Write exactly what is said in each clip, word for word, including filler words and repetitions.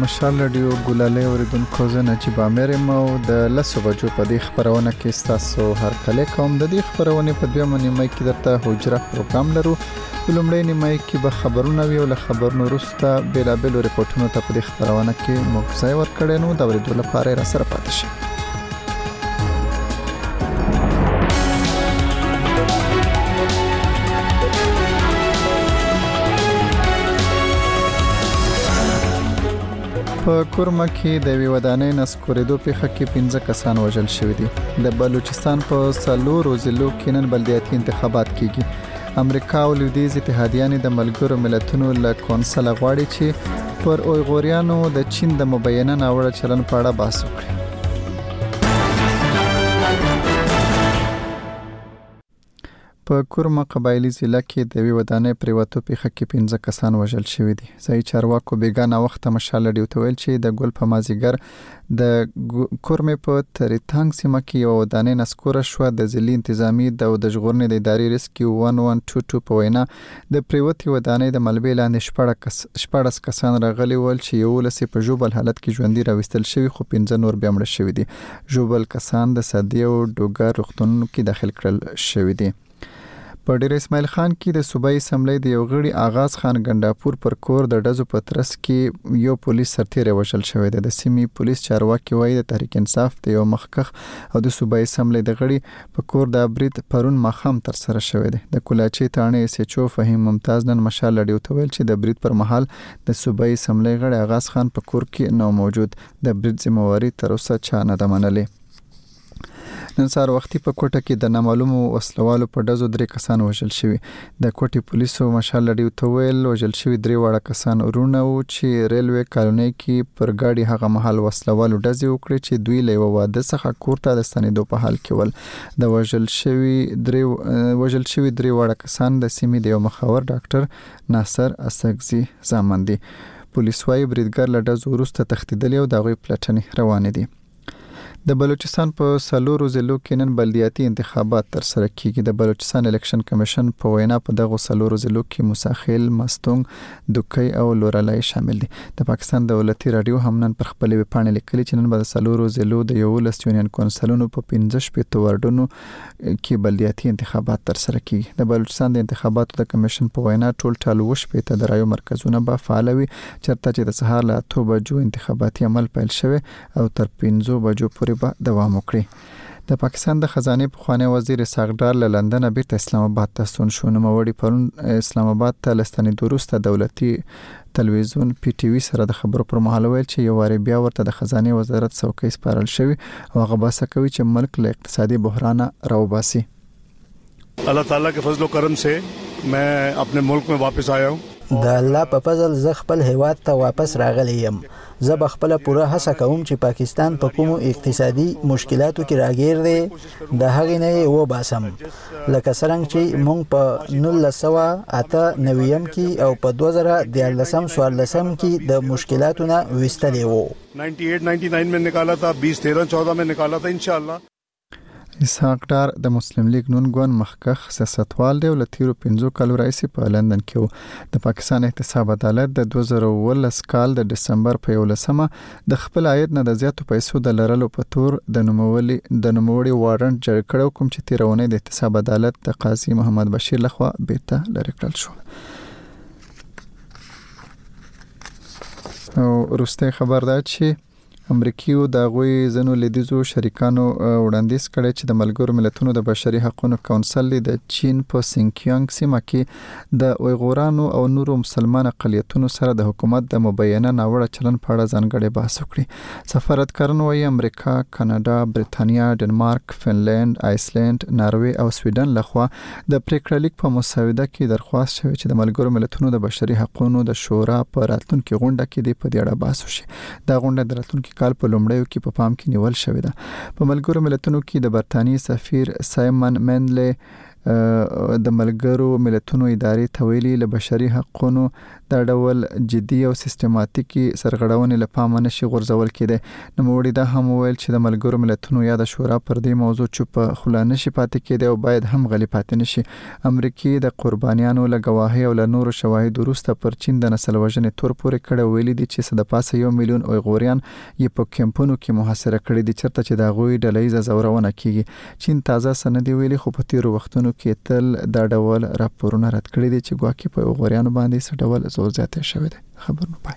مشال رادیو ګلالۍ اوریدونکو زه نجیب عامر یم او د لسو بجو په دې خبرونه کې ستاسو هرکلی کوم. د دې خبرونې په دویمه نیمه کې درته حجره پروګرام لرو. په لومړۍ نیمه کې به خبرونه وي او له خبرونو وروسته بېلابېلو رپورټونو ته په دې خبرونه کې موږ ځای ورکړی نو د اورېدو لپاره یې راسره پاتې شئ. په کورما کې د وی ودانۍ نسکورېدو پیښه کې پنځه کسان وژل شوي دي. د بلوچستان په څلورو ضلعو کې نن بلدیاتي انتخابات کیږي. امریکا او لویدیځ اتحادیانې د ملګرو ملتونو له کونسل غواړي چې پر اویغوریانو د چین د مبینه ناوړه چلن په اړه بحث وکړي. په کورما قبایلی ضلع کې د وی ودانۍ پریوتو پیښه کې پنځه کسان وژل شوي دي. ځایي چارواکو بیګانه وخت مشال رادیو ته ویل چې د ګل په مازیګر د کورمې په تریتانګ سیمه کې یو ودانۍ نسکوره شوه. د ضلعي انتظامی د د ژغورنې د ادارې ریسکیو یک یک دو دو په وینا د پریوتې ودانۍ د ملبې لاندې شپاړس کسان راغلي ول چې یولس په ژوبل حالت کې ژوندي راوستل شوي خو پنځه نور بیا مړه شوي دي. ژوبل کسان د سدې او ډوګر روغتونونو کې داخل کړل شوي دي. په ډیر اسماعیل خان کې د صوبایي اسمبلی د یو غړي آغاز خان ګنداپور پر کور د ډزو په ترڅ کې یو پولیس سرتیری وژل شوی دی. د سیمې پولیس چارواکي وایي د تحریک انصاف د یو مخکخ او د صوبایي اسمبلی د غړي په کور د برید پرون ماښام تر سره شوی دی. د کولاچي تانه اس ایچ او فهیم ممتاز نن مشال رادیو ته ویل چې د برید پر مهال د صوبایي اسمبلی غړي آغاز خان په کور کې نو موجود. د برید ذمہواری تر اوسه چا نه ده منلې. نن سهار وختي په کوټه کې د نامعلومو وسلوالو په ډزو درې کسان وژل شوي. د کوټې پولیسو مشال رادیو ته ویل وژل شوي درې واړه کسان ورونه وو چې ریلوې کالونۍ کې پر ګاډي هغه مهال وسلوالو ډزې وکړې چې دوی له یوه واده څخه کور ته د ستنېدو په حال کې ول. د وژل شوي درې وژل شوي درې واړه کسان د سیمې د یو مخاور ډاکټر ناصر اسګزي زامن دي. پولیس وايي بریدګر له ډزو وروسته تښتېدلي او د هغوی پلټنې روانې دي. د بلوچستان په څلورو ضلعو کې نن بلدیاتي انتخابات تر سره کیږي. د بلوچستان الیکشن کمیشن په وینا په دغه څلورو ضلعو کې موساخیل، مستونګ، دوکۍ او لورلای شامل دي. د پاکستان دولتي رادیو هم نن پر خپلې ویبپاڼې لیکلي چې نن به د څلورو ضلعو د یولس یونین کونسلونو په پنځه شپېته وارډونو کې بلدیاتي انتخابات تر سره کیږي. د بلوچستان د انتخاباتو د کمیشن په وینا ټول ټال اووه شپېته د رایو مرکزونه به فعال وي چېرته چې د سهار له اتو بجو انتخاباتي عمل پیل شوی او تر پنځو بجو پورې به دوام وکړي. د پاکستان د خزانه پخوانی وزیر اسحاق له لندن بیرته اسلام آباد ته ستون شو. نوموړي پرون اسلام آباد ته لستنې وروسته دولتي تلویزیون پی ټی وی سره د خبرو پر مهال ویل چې یو واری بیا ورته د خزانه وزارت څوکۍ سپارل شوی او هغه باسه کوي چې ملک له اقتصادي بحران راوباسي. الله تعالی کے فضل و کرم سے میں اپنے ملک میں واپس آیا ہوں. د الله په فضل زه خپل هیواد ته واپس راغلی یم. زه به خپل پوره هڅه کوم چې پاکستان په کومو اقتصادي مشکلاتو کې راګیر دی د هغې نه یې وباسم. لکه څرنګه چې موږ په نولس سوه اته نویم کې او په دوه زره دیارلسم څوارلسم کې د مشکلاتو نه ویستلی وو. अट्ठानवे निन्यानवे में निकाला था, बीस तेरह चौदह में निकाला था इंशाल्लाह. اسحاق ډار د مسلم لیگ نون ګوند مخکخ سیاستوال دی او له تیرو پنځو کالو راهیسې په لندن کې و. د پاکستان احتساب عدالت د دوه زره اوولس کال د دسمبر په یولسمه د خپل عاید نه د زیاتو پیسو د لرلو په تور د نوموړي د نوموړي وارنټ جاری کړو کوم چې تیرونه د احتساب عدالت د قاضي محمد بشیر لخوا بیرته لرې کړل شو. او وروسته خبر ده چې امریکایو د غوي زنو لیدیزو شریکانو وړاندیز کړی چې د ملګرو ملتونو د بشري حقوقو کونسل د چین په سینکیانګ سیمه کې د اویغورانو او نورو مسلمان اقلیتونو سره د حکومت د مبینه ناوړه چلن په اړه ځانګړی بحث وکړي. سفارتکاران وايي امریکا، کاناډا، برېټانیا، ډنمارک، فنلند، آیسلند، ناروې او سویډن لخوا د پریکړه لیک په مسوده کې درخواست شوی چې د ملګرو ملتونو د بشري حقوقو د شورا په راتلونکي غونډه کې د په دې اړه بحث وشي. دا غونډه د راتلونکي کال په لومړیو کې په پام کې نیول شوې ده. په ملګرو ملتونو کې د برتانیې سفیر سایمن مینلی د ملګرو ملتونو ادارې ته ویلي له بشري حقوقو دا ډول جدي او سیستماتیکي سرغړونې له پامه نشي غورځول کېدی. نوموړي دا هم وویل چې د ملګرو ملتونو یا د شورا پر دې موضوع چوپ خوله نشي پاتې کېدی او باید هم غلي پاتې نشي. امریکای د قربانیانو له ګواهۍ او له نورو شواهد وروسته پر چین د نسل وژنې تور پورې کړی ویلي دي چې څه د پاسه یو میلیون اویغوریان یې په کیمپونو کې محاصره کړي دي چېرته چې د هغوی ډلهییزه ځورونه کیږي. چین تازه څه نه دي ویلي خو په تیرو وختونو کې تل دا ډول راپورونه رد کړي دي چې ګواکې په اویغوریانو باندې څه ډول زور زیاتی شوی دی. خبر نو پای.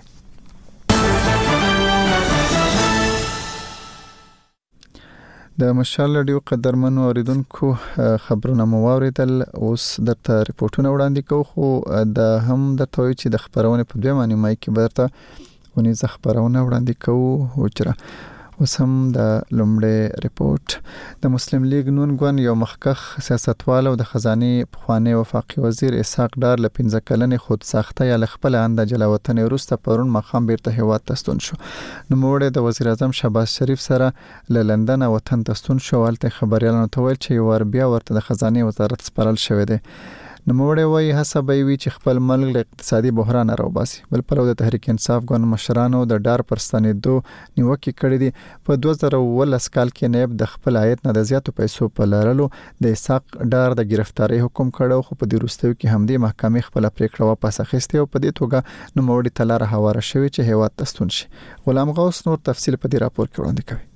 د مشال رادیو قدرمنو اوریدونکو خبرونه مو واوریدل. اوس درته ریپورتونه وړاندې کوو خو د هم درته وایو چې د خبرونې په دویمه نیمایي کې به درته ونیزه خبرونه وړاندې کوو. حجره اوس هم د لومړی ریپورت. د مسلم لیگ نون ګوند یو مخکښ سیاستوال او د خزانې پخوانی وفاقي وزیر اسحاق ډار له پنځه کلنې خود ساخته یا له خپل اند جلا وطنۍ وروسته پرون ماښام بیرته هیواد ته ستون شو. نوموړی د وزیر اعظم شهباز شریف سره له لندن وطن ته ستون شو. هلته خبریالانو ته ویل چې یو وار بیا ورته د خزانې وزارت سپارل شوی دی. نوموړی وایي هڅه به وي چې خپل ملک له اقتصادي بحران راوباسي. بل پلو د تحریک انصاف ګوند مشرانو د ډار پر ستنېدو نیوکې کړې دي. په دوه زره اوولس کال کې نایب د خپل عاید نه د زیاتو پیسو په لرلو د اسحاق ډار د گرفتاری حکم کړو خو په دې وروستیو کې همدې محکمې خپل پریکړه واپس اخیستې او په دې توګه نوموړی ته لاره هواره شوې چې هیواد ته ستون شي. غلام غوث نور تفصیل په دې راپور کې وړاندې کوي.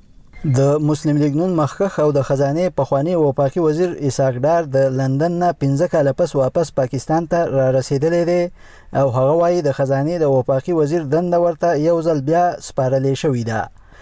د مسلم لیگ نون مخکښ او د خزانې پخوانی وفاقي وزیر اسحاق ډار د لندن نه پنځه کاله پس واپس پاکستان ته را رسیدلی دی او هغه وایي د خزانې د وفاقي وزیر دنده ورته یو ځل بیا سپارلې شوې ده.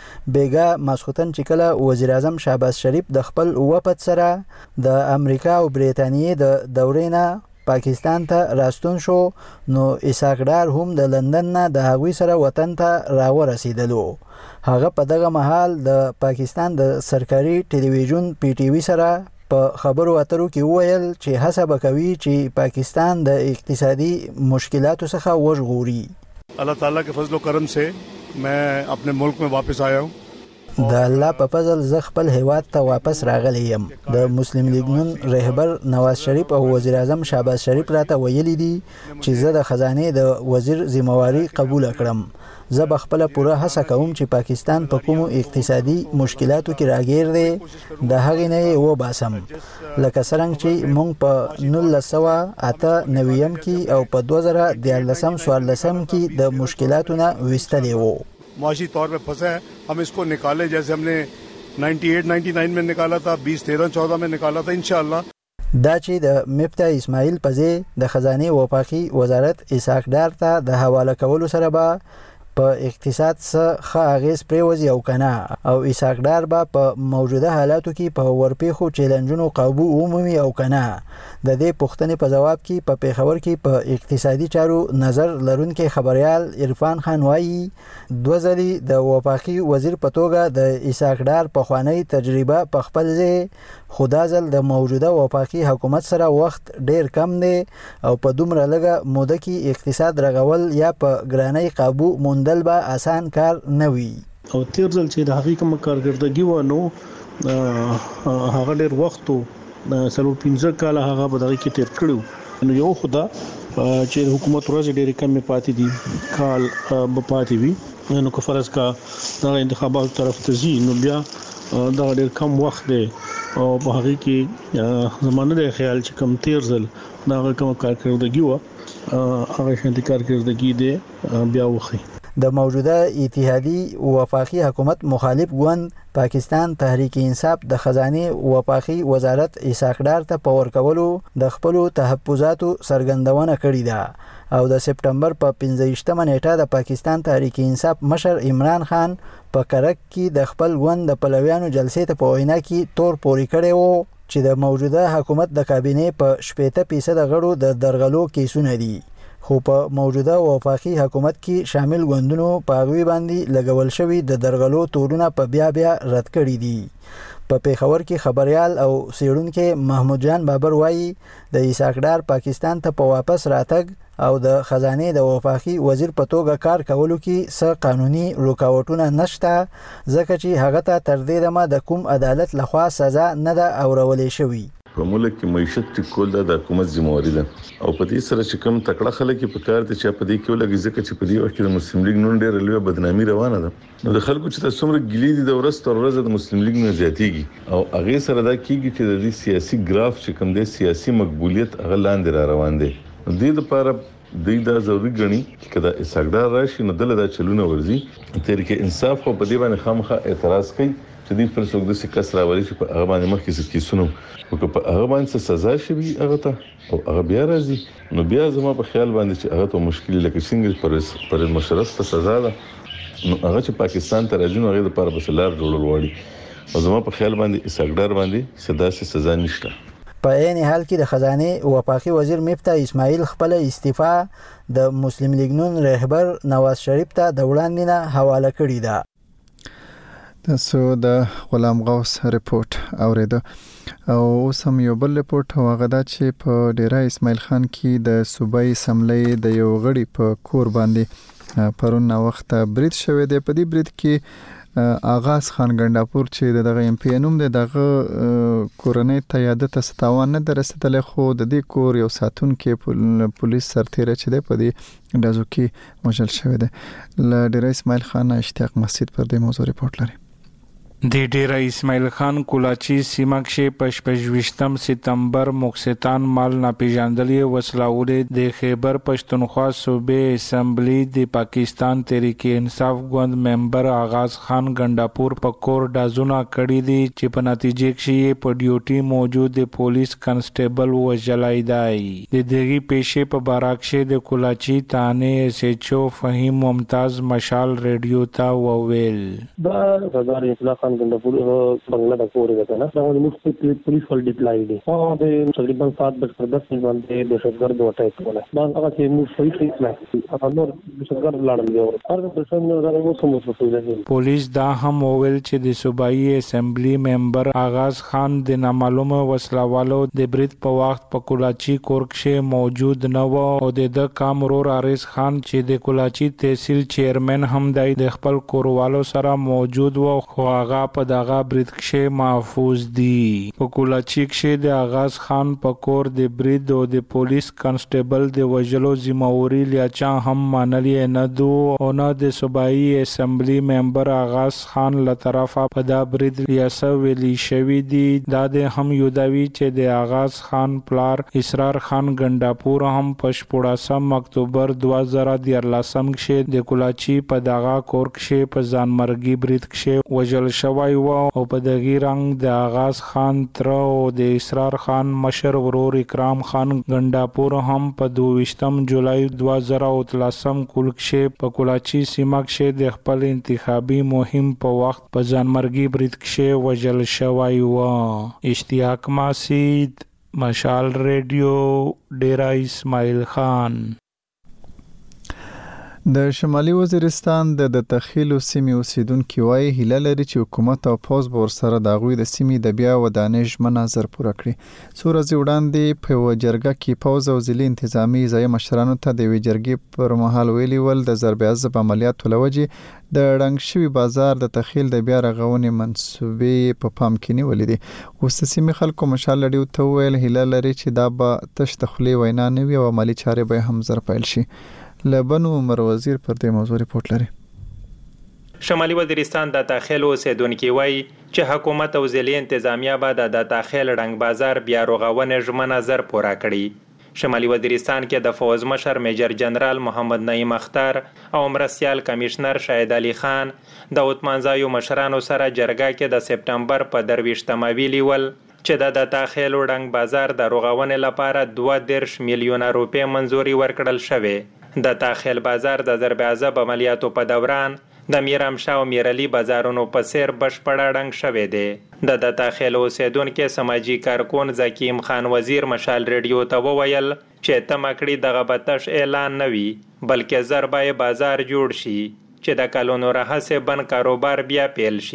بیګا ماسختن چې کله وزیر اعظم شهباز شریف د خپل وفد سره د امریکا او بریتانیې د دورې نه پاکستان ته راستون شو نو اسحاق ډار هم د لندن نه د هغوی سره وطن ته راورسیدلو. هغه په دغه مهال د پاکستان د سرکاري ټلویزیون پی ټی وی سره په خبرو اترو کې وویل چې هڅه به کوي چې پاکستان د اقتصادي مشکلاتو څخه وژغوري. الله تعالی کے فضل و کرم سے میں اپنے ملک میں واپس آیا ہوں. د الله په فضل زه خپل هیواد ته واپس راغلی یم. د مسلم لیگ نون رهبر نواز شریف او وزیر اعظم شهباز شریف راته ویلي دي چې زه د خزانې د وزیر ذمہواری قبول کړم. زه به خپل پوره هڅه کوم چې پاکستان په کومو اقتصادي مشکلاتو کې راګیر دی د هغې نه یې وباسم لکه څرنګه چې موږ په نولس سوه اته نویم کې او په دوه زره دیارلسم څوارلسم کې د مشکلاتو نه ویستلی وو. معاشی طور پہ پھنسا ہے ہم اس کو نکالے جیسے ہم نے نائنٹی ایٹ نائنٹی نائن میں نکالا تھا بیس تیرہ چودہ میں نکالا تھا انشاءاللہ. دا چې د مفتا اسماعیل پزی د خزانې وفاقي وزارت اسحاق ډار ته د حواله کولو سره به په اقتصاد څخه ښه اغیز پرېوځي او کنه او اسحاق ډار به په موجوده حالاتو کې په ورپېښو چیلنجونو قابو ومومي او کنه. د دې پوښتنې په ځواب کې په پیښور کې په اقتصادي چارو نظر لرونکي خبريال عرفان خان وایي دوه ځلې د وفاقي وزیر په توګه د اسحاق ډار پخوانی تجربه په خپل ځای خو دا ځل د موجوده وفاقي حکومت سره وخت ډیر کم دی او په دومره لږه موده کې اقتصاد رغول یا په ګرانۍ قابو موندل به آسان کار نه وي. او تیر ځل چې د هغې کومه کارګردګي وه نو هغه ډېر وخت و څلور پنځه کاله هغه په دغې کې تیر کړي نو یو خو دا چې د حکومت ورځې ډېرې کمې پاتې دي کال به پاتې وي نو که فرض کا دغه انتخاباتو طرف ته ځي نو بیا دغه ډېر کم وخت دی او په هغې کې زما نه دی خیال چې کم تیر ځل د هغه کومه کارکردګي وه هغه شانتې کارکردګي دی بیا وښي. د موجوده اتحادي وفاقي حکومت مخالف ګوند پاکستان تحریک انصاف د خزانې وفاقي وزارت اسحاق ډار ته په ورکولو د خپلو تحفظاتو څرګندونه کړې ده او د سپټمبر په پنځه ویشتمه نیټه د پاکستان تحریک انصاف مشر عمران خان په کرک کې د خپل ګوند د پلویانو جلسې ته په وینا کې تور پورې کړی وو چې د موجوده حکومت د کابینې په شپېته فیصده غړو د درغلو کیسونه دي خو په موجوده وفاقي حکومت کې شامل ګوندونو په هغوی باندې لګول شوي د درغلو تورونه په بیا بیا رد کړي دي. په پیښور کې خبريال او څېړونکی محمود جان بابر وایي د اسحاق ډار پاکستان ته په واپس راتګ او د خزانې د وفاقي وزیر په توګه کار کولو کې څه قانوني رکاوټونه نشته ځکه چې هغه ته تر دې دمه د کوم عدالت لخوا سزا نه ده اورولې شوې. په ملک کې معیشت ټیکول د حکومت ذمہواری ده او په دې سره چې کوم تکړه خلک په کار دي چې په دې کې ولګي ځکه چې په دې وخت کې د مسلم لیگ نن ډېر لوی بدنامي روانه ده نو د خلکو چې تاسو موږ ګلی دي د ورځ تر ورځې د مسلم لیگ نه زیاتېږي او هغه سره دا کیږي چې د دې سیاسي ګراف چې کوم د سیاسي مقبولیت هغه لاندې را روان دي د دې لپاره د دا ضروري غني کله اساګدار راشي نو دله دا چلونه ورزي تحریک انصاف په دې باندې خامخا اعتراض کوي چې دې پر څوک د سکس راوړي چې په هغه باندې مخکې څه کیسونو او په هغه باندې سزا شي هغه ته او هغه بیا راځي نو بیا زما په خیال باندې چې هغه ته مشکل لکه څنګه پر پر مشرف ته سزا ده نو هغه چې پاکستان ته راځي نو هغه لپاره بسلار جوړول وړي او زما په خیال باندې اساګدار باندې صدا سي سزا نشته په عین حال کې د خزانه وفاقي وزیر مفتا اسماعیل خپل استعفا د مسلم لیگ نون رهبر نواز شریف ته د وړاندې نه حواله کړې ده تاسو د غلام غوث رپورت اوریدو او اوس هم یو بل رپورت هغه دا چې په ډیره اسماعیل خان کې د صوبایي سملې د یو غړي په کور باندې پرون وخت برید شوی دی په دې برید کې آغاز خان ګنداپور چې دغه ایم پی انوم دغه کورنۍ ته یادته ستاوان نه درسته خو د دې کور یو ساتون کې پولیس سرتیره چې د پدې دازو کې مجل شوی دی ل ډیره اسماعیل خان اشتیاق مسجد پر دې موضوع رپورت لري د ډیره اسماعیل خان کولاچی سیمه کې پشپږویشتم سپتمبر مقصدان مال ناپیژاندلې وسلاولې د خیبر پښتونخوا صوبې اسمبلی د پاکستان تحریک انصاف ګوند ممبر آغاز خان ګنداپور په کور دازونه کړی دي چې په نتیجه کې په ډیوټي موجود د پولیس کنسټیبل وژلای دی د دغه پیښې په باراکشه د کولاچی تانه ایس ایچ او فهیم ممتاز مشال ریډیو ته وویل دا غزار اطلاق गंडापुर बंगला का कोर रहता है ना तो मुझसे पुलिस फुल डिप्लाई दी हां दे तकरीबन सात बजकर दस मिनट बाद दहशतगर्द अटैक हुआ बाद अगर से मुझ सही ठीक ना अब नोर दहशतगर्द लड़ गए और हर पर्सन ने वो समझ सकते पुलिस دا هم وویل چې د صوبایي اسمبلی ممبر آغاز خان د نامعلومه وسلوالو د برید په وخت په کولاچی کور کې موجود نه و او د کامرور عارض خان چې د کولاچی تحصیل چیرمن هم د خپل کوروالو سره موجود و خو هغه په دغه برید کې محفوظ دي په کولاچی کې د آغاز خان په کور د برید او د پولیس کنسټیبل د وژلو ذمہواری لیاچا هم منلې نه دو او نه د صوبایي اسمبلی ممبر آغاز خان له طرفه په دا برید ریاسه ویلي شوی دي دا د هم یوداوی چې د آغاز خان پلار اسرار خان ګنداپور هم په شپږم اکتوبر دوه زره دیارلسم کې د کولاچی په دغه کور کې په ځانمرګي برید کې وژل شوی و او په دغه رنګ د آغاز خان تر او د اسرار خان مشر ورور اکرام خان ګنداپور هم په دویشتم جولای دوه زره اتلسم کول کې په کولاچی سیمه کې د خپل انتخابي مهم په وخت په ځانمرګي برید کې وژل شوی و اشتیاق مسجد مشال ریډیو ډیره اسماعیل خان د شمالي وزیرستان د د تخیلو سیمې اوسیدونکو وايي هیله لري چې حکومت او پوز بور سره د غوي د سیمې د بیا ودانې ژمنه زر پوره کړي څو ورځې وړاندې په وجرګه کې پوز او ځلي انتظامی ځای مشرانو ته د وجرګي پر مهال ویلي ول د ضرب عضب عملیاتو لوجه د رنګ شوی بازار د تخیل د بیا رغونې منسوبې په پام کې نیولې دي اوس سیمې خلکو مشال لري ته ویل هیله لري چې دا به تش تخلي وینا نه وي او عملی چارې به هم زر پیل شي لبنو عمر وزیر پر دې موضوع رپورت لري شمالي وزیرستان د داخل اوسیدونکو وایي چې حکومت او ځلې انتظامیه به د داخل رنګ بازار بیا رغونې ژمنه زر پوره کړي شمالي وزیرستان کې د فوز مشر میجر جنرال محمد نعیم اختر او مرستیال کمشنر شاهد علي خان د اوتمانځایو مشرانو سره جرګه کې د سپټمبر په درویشتمه ویلي ول چې د داخل رنګ بازار د رغونې لپاره دوه دېرش میلیونه روپۍ منځوري ورکړل شوې د داخل بازار د ضرب عضب عملیاتو په دوران د میرامشاه او میرعلي بازارونو په سیر بشپړه ړنګ شوی دی د د داخل اوسیدونکو سماجی کارکون زکیم خان وزیر مشال ریډیو ته وویل چې تمکړی دغه بتش اعلان نه وي بلکې ضربای بازار جوړ شي چې د کلونو راهسه بن کاروبار بیا پیل شي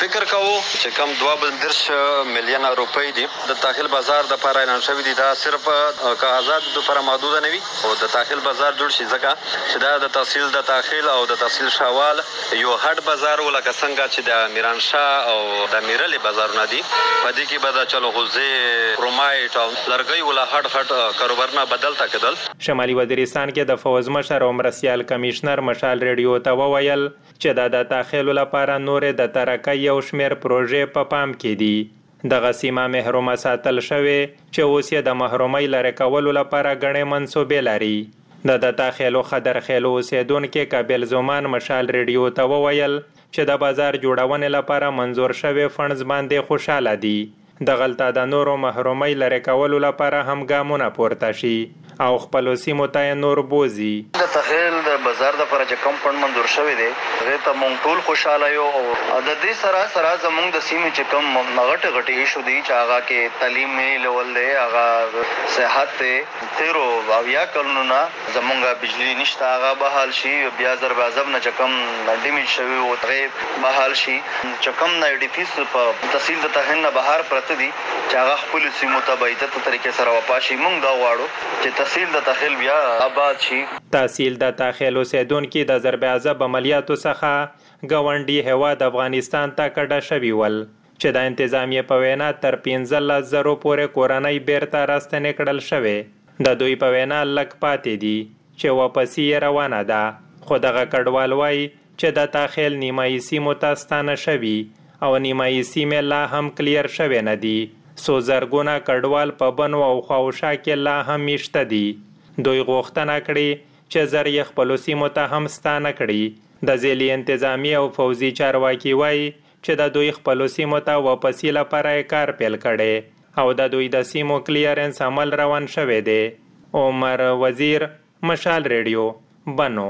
فکر کوو چې کم دوه بندرش میلیونه روپۍ دي د داخل بازار د لپاره اعلان شوی دي دا صرف که آزاد د لپاره محدود نه وي او د داخل بازار جوړ شي ځکه چې دا د تحصیل د داخل او د تحصیل شوال یو هټ بازار ولکه څنګه چې د میرانشاه او د میرلې بازارونه دي په دې کې به د چلو غوزه کرومایټ او لرګي ولا هټ هټ کاروبارونه بدل تا کېدل. شمالي وزیرستان کې د فوز مشر او مرسیال کمشنر مشال ریډیو ته وویل چې د داخلو لپاره نور د ترقۍ یو شمېر پروژې په پام کې دي. دغه سیمه محرومه ساتل شوې چې اوس یې د محرومۍ لرې کولو لپاره ګڼې منصوبې لري. د داخلو خدر خیلو اوسیدونکي کابل زومان مشال ریډیو ته وویل چې د بازار جوړونې لپاره منظور شوی فنډز باندې خوشاله دي. دغلته د نورو محرومۍ لرې کولو لپاره هم ګامونه پورته شي او خپلو سیمو ته نور بوزي. د تخیل د بازار د لپاره چې کم فند منظور شوی دی هغه ته مونږ ټول خوشاله یو او د دې سره سره زمونږ د سیمې چې کم غټ غټ ایشو دي چې هغه کې تعلیمي لیول دی هغه صحت دی تیرو او یا کلونه زمونږ بجلی نشته هغه بحال شي بیا زر بازب نه چې کم ډیمیج شوی او هغه بحال شي چې کم نه ډی پیس په تحصیل د تهنه بهر پرته دي چې هغه خپل سیمو ته به عزت طریقې سره وپاشي. مونږ دا غواړو چې تحصیل د تخیل بیا آباد شي. تحصیل د تخیل اوسیدونکي د ضرب عذاب عملیاتو څخه ګاونډي هیواد افغانستان ته کډه شوي ول چې د انتظامیې په وینا تر پنځلس زرو پورې کورنۍ بیرته راستنې کړل شوې. د دوی په وینا لږ پاتې دي چې واپسي یې روانه ده خو دغه کډوال وایي چې د تخیل نیمایي سیمو ته ستانه شوي او نیمایي سیمې لا هم کلیر شوې نه دي. څو زرګونه کډوال په بنو او خواوشا کې لا هم میشته دي. دوی غوښتنه کړې چې زر یې خپلو سیمو ته هم ستانه کړي. د ځلي انتظامی او فوزي چارواکي وایي چې د دوی خپلو سیمو ته واپسي لپاره کار پیل کړي او د دوی د سیمو کلیرنس عمل روان شوی دی. عمر وزیر مشال ریډیو بنو.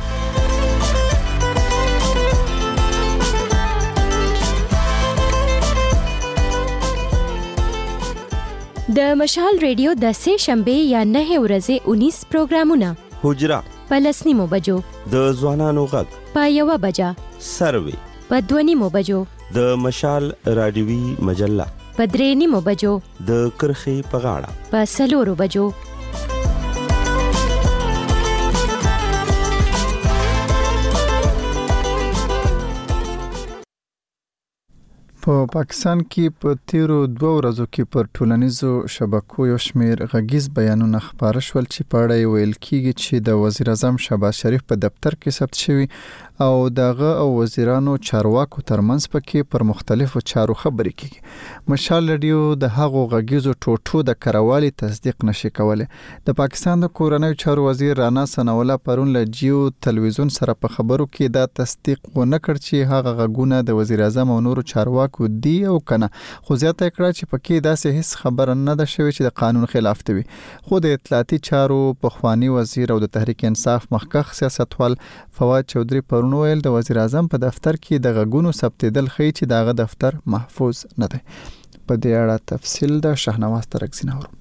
د مشال ریډیو د سه شنبه یا نه ورځې انیس پروګرامونه حجره په لسنیمو بجو د ځوانانو غږ په یوه بجه سروي په دوه نیمو بجو د مشال رادیوي مجله په درې نیمو بجو د کرخې په غاړه په څلورو بجو په پاکستان کې په تیرو دوه ورځو کې پر ټولنیزو شبکو یو شمېر غږیز بیانونه خپاره شول چې په اړه ویل کېږي چې د وزیر اعظم شهباز شریف په دفتر کې ثبت شوی او دغه او وزیرانو چارواکو ترمنځ پکې پر مختلفو چارو خبرې کېږي. مشال ریډیو د هغو غږیزو ټوټو د کروالي تصدیق نشي کولای. د پاکستان د کورنیو چارو وزیر رانا ثناءالله پرون له جیو تلویزیون سره په خبرو کې دا تصدیق ونه کړ چې هغه غږونه د وزیر اعظم او نورو چارواکو دی او کنه، خو زیاته کړه چې پکې داسې هیڅ خبره نه ده شوې چې د قانون خلاف دی. خو د اطلاعاتي چارو پخوانی وزیر او د تحریک انصاف مخکښ سیاستوال فواد چودھری پرون ویل د وزیر اعظم په دفتر کې د غږونو ثبتېدل ښیي چې دغه دفتر محفوظ نه دی. په دې اړه تفصیل د شاهنواز ترکزی نورو.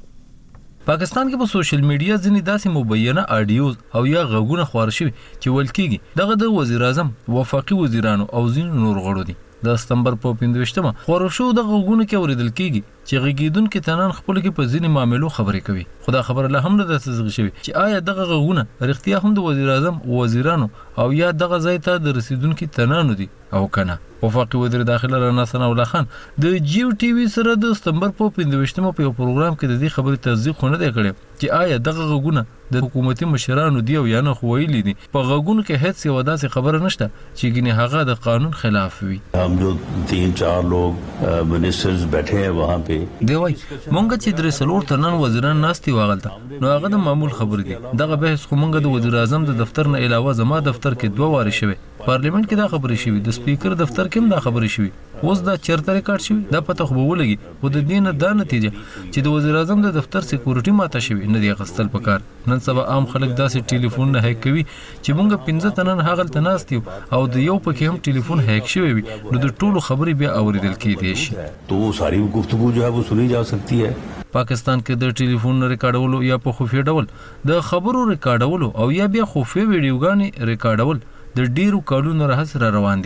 پاکستان کې په سوشل میډیا ځینې داسې مبینه اډیوز او یا غږونه خپاره شوي چې ویل کېږي دغه د وزیر اعظم وفاقي وزیرانو او ځینو نور غړو دي. د سپتمبر په پنځویشتمه خپاره شو د غږونو کې اوریدل کېږي چې غږیدونکي تنان خپل کې په ځینې معاملو خبرې کوي. خو دا خبره لا هم نه ده تصدیق شوې چې آیا دغه غږونه رښتیا هم د وزیر اعظم وزیرانو او یا دغه ځای ته د رسیدونکي تنانو دي او کنه. وفاقي وزیر داخله رانا ثناءالله خان د جیو ټي وي سره د سپتمبر په پنځویشتمه په یو پروګرام کې د دې خبرې تصدیق نه دی کړی چې آیا دغه غږونه د حکومتي مشرانو دی او یا نه. خو ویلي دي په غږونو کې هیڅ یو داسې خبره نشته چې ګینه هغه د قانون خلاف وي. हम जो तीन चार लोग मिनिस्टर्स बैठे हैं वहाँ पे دی وای مونږ چې درې څلور تنن وزیران ناستي واغلته نو هغه د معمول خبر دي. دغه بحث خو مونږ د وزیر اعظم د دفتر نه علاوه زما دفتر کې دوه واره شوی، پارلیمنت کې دا خبرې شوې، د سپیکر دفتر کې هم دا خبرې شوې. اوس دا چیرته ریکارډ شوی دا پته خو به ولګي. خو د دې نه دا نتیجه چې د وزیر اعظم د دفتر سکیورټي ماته شوی نه دی غستل پکار. نن سبا عام خلک داسې ټلیفون نه هیک کوي چې مونږ پنځه تنن هغلته ناست یو او د یو پکې هم ټلیفون هیک شوی وي نو د ټولو خبرې بیا اوریدل کېدای شي. تو ساری گفتگو جو ہے وہ سنی جا سکتی ہے. پاکستان کې د ټلیفون ریکارډولو یا په خفیه ډول د خبرو ریکارډولو او یا بیا خفیه ویډیوګانې ریکارډول د ډیرو کارونو راهس را روان دي.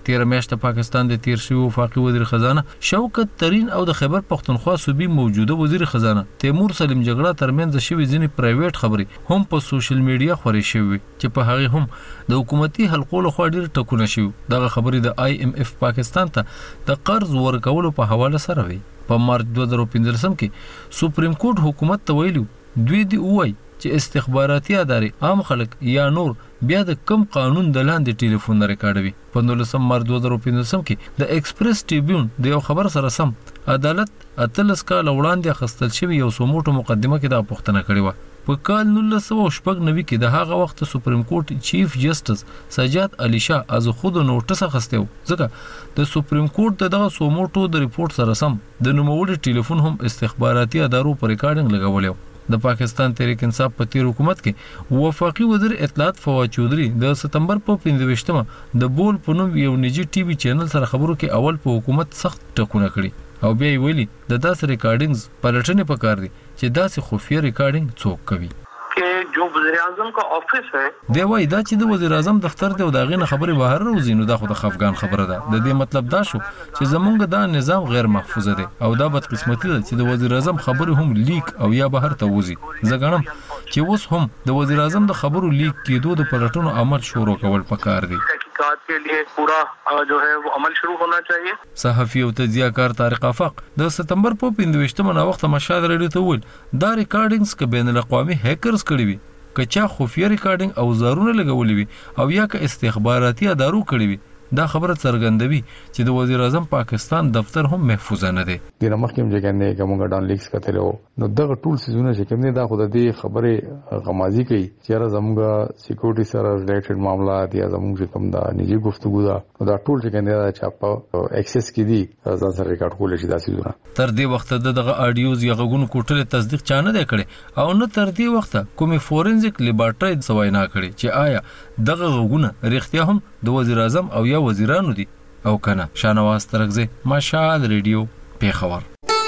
تیر میاشت پاکستان د تیر شوی وفاقي وزیر خزانه شوکت ترین او د خیبر پختونخوا صوبې موجوده وزیر خزانه تیمور سلیم جګړه ترمنځ شوی ځینې پرایویټ خبرې هم په سوشل میډیا خوري شوی چې په هغه هم د حکومتي حلقو له خوا ډیر ټکونه شوی دغه خبرې د آی ایم اف پاکستان ته د قرض ورکولو په حواله سره وی په مارچ دوه زره پنځلسم کې سپریم کورټ حکومت ته ویلو دوی دی وای چې استخباراتي ادارې عام خلک یا نور بیا د کم قانون د لاندې ټلیفون ریکارډوي په نولسم مارچ دوه زره پنځلسم کې د ایکسپریس ټریبیون د یو خبر سره سم عدالت اتلس کال وړاندې اخستل شوی یو سموټو مقدمه کې د پښتنه کړی و په کال نولس سوه شپږ نوي کې د هغه وخت سپریم کورټ چیف جسټس سجاد علي شاه از خود نوټس اخستو ځکه د سپریم کورټ دغه سموټو د ریپورت سره سم د نوموړي ټلیفون هم استخباراتي ادارو پر ریکارډینګ لګولیو د پاکستان تحریک انصاف په تیر حکومت کې وفاقي وزیر اطلاعات فواد چودري د ستمبر په پنځه د بول په نوم یو نجی ټي وي چینل سره خبرو کې اول په حکومت سخت ټکونه کړی او بیا ویلي د داسې ریکارډینګز پلټنې پکار دي چې داسې خفیه ریکارډینګ څوک کوي جو وزیر اعظم کا آفس ہے دی وای دا چې د وزیر اعظم دفتر دی او دا غینه خبره بهر روزي نو دا خو د خفغان خبره ده د دې مطلب دا شو چې زمونږ دا نظام غیر محفوظ دی او دا بد قسمتي ده چې د وزیر اعظم خبره هم لیک او یا بهر ته وځي زګنم چې اوس هم د وزیر اعظم د خبرو لیک کېدو د پلټنو عمل شروع کول پکار دی تحقیقات کے لیے پورا جو ہے وہ عمل شروع ہونا چاہیے صحافي او تجزیه‌کار طارق افق د ستمبر په پنځه نه وخت مشاهده لري ته ول دا ریکارډینګز ک بین الاقوامي هیکرز کړی وي کچا خفیه ریکارډینګ او زارونه لګولې وي او یا که استخباراتي ادارو کړی وي دا خبره څرګندوي چې د وزیر اعظم پاکستان دفتر هم محفوظ نه دی د نمخکم ځګنه کومه ډان لیکس کتلو نو دغه ټول سيزونه چې کوم نه دا خو د دې خبره غمازي کوي چې زموږه سکیورټي سره ریلیټډ معاملات یا زموږ کوم دا نجی گفتگو دا دا ټول چې کنه دا چاپ اکسس کړي ځان سره ریکارډ کول شي دا سيزونه تر دې وخت دغه اډیوز یا غوګونو کوټل تصدیق چانه دی کړي او نه تر دې وخت کومه فورنزیک لیبارټری سوای نه کړي چې آیا دغه غوګونه رښتیا هم د وزیر اعظم او یا وزیرانو دي او کنه شانواز ترغزه مشال ریډیو پیښور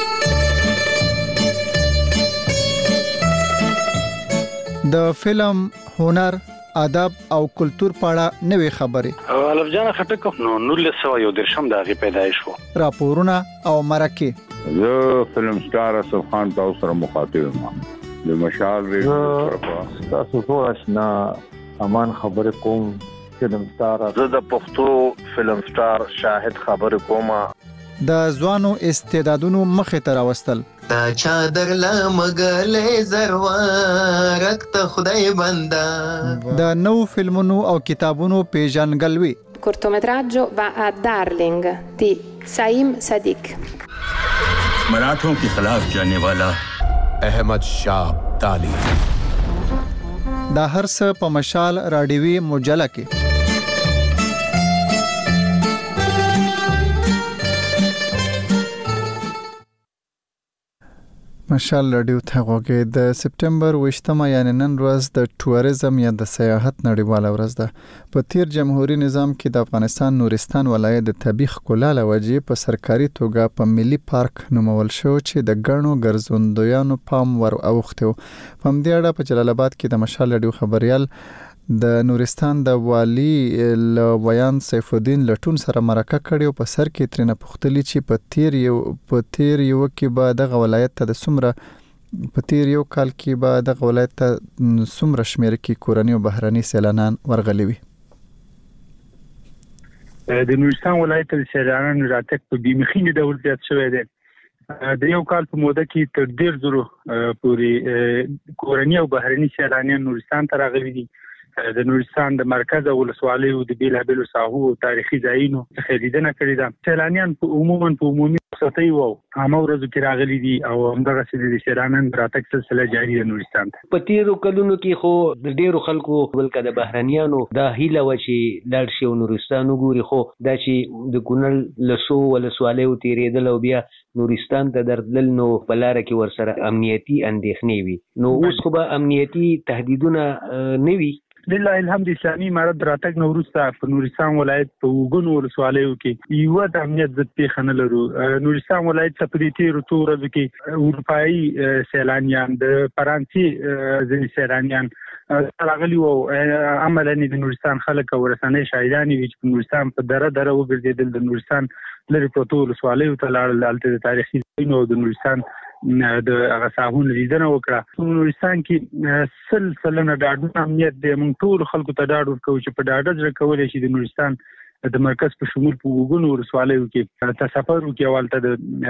د فلم هنر ادب او کلچر پاړه نوې خبرې الف جان خټک نو نولس سوه یو درشم دغه پیدایش وو راپورونه او مرکه زه فلم سٹار اسف خان تاسو سره مخاطب یم د مشال ریډیو تاسو ټول آشنا امان خبر کوم فلم سٹار زه د پښتو فلم سٹار شاهد خبر کوم د ځوانو استعدادونو مخه تر واستل تا چادر لا مګلې زروارک ته خدای بندا د نو فلمونو او کتابونو پیژنګلوي cortometraggio va a Darling di Saim Sadiq मराठों के खिलाफ जाने वाला अहमद शाह ताली دا هر څه په مشال راډیوي مجله کې مشال راډیو ته غوږی د سپټمبر ویشتمه یعنی نن ورځ د ټوریزم یا د سیاحت نړیواله ورځ ده په تیر جمهوریت نظام کې د افغانستان نورستان ولایت د طبیعي ښکلا لوجې په سرکاري توګه په ملي پارک نومول شو چې د ګڼو ګرځندویانو پام ور اوښته په همدې اړه په جلال آباد کې د مشال راډیو خبريال د نورستان د والی لویان سیف الدین لټون سره مرکه کړي او په سر کې ترنه پختلی چې په تیر یو په تیر یو کې بعد د ولایت ته د سمره په تیر یو کال کې بعد د ولایت ته سمره شمیر کې کورنی او بهراني سیلانان ورغلي وي د نورستان ولایت د سیلانانو راتګ په بیمخینه ډول زیات شوی دی د یو کال په موده کې تر ډیر زرو پورې کورنی او بهراني سیلانیان نورستان ته راغلي دي د نورستان د مرکز او ولسوالۍ او د بیلابیلو ساحو تاریخي ځایونو څخه لیدنه کړې ده سیلانیان په عموما په عمومي رخصتۍ وو هغه ورځو کې راغلي دي او همدغه سې د سیلانیان راتګ سلسله جاري ده نورستان ته په تیرو کلونو کې خو د ډیرو خلکو بلکې د بهرانيانو د هیله و چې لاړ شي نورستان وګوري خو دا چې د کونل لسو ولسوالۍ او تیرېدل او بیا نورستان ته درتلل نو بلاره کې ورسره امنیتي اندېښنې وي نو اوس خو به امنیتي تهدیدونه نه وي لله الحمد اسلامي امارت راتګ نورسته په نورستان ولایت په وګونو ولسوالیو کې یو د امنیت ضد پیښه نه لرو نورستان ولایت څخه په دې تیرو تورو کې اروپایي سیلانیان د فرانسې ځینې سیلانیان راغلی وو عملاً د نورستان خلک او رسنۍ شاهدان وي چې نورستان په دره دره وګرځېدل د نورستان لري پروتو ولسوالیو ته لاړل دلته د تاریخي ځایونو د نورستان د هغه ساحون لیدنه وکړه. نورستان کې سل سلنه ډاډونه امنیت دی. موږ ټول خلکو ته ډاډ ورکوو چې په ډاډه زړه کولی شي د نورستان د مرکز په شمول په وګونو ولسوالیو کې ته سفر وکړي او هلته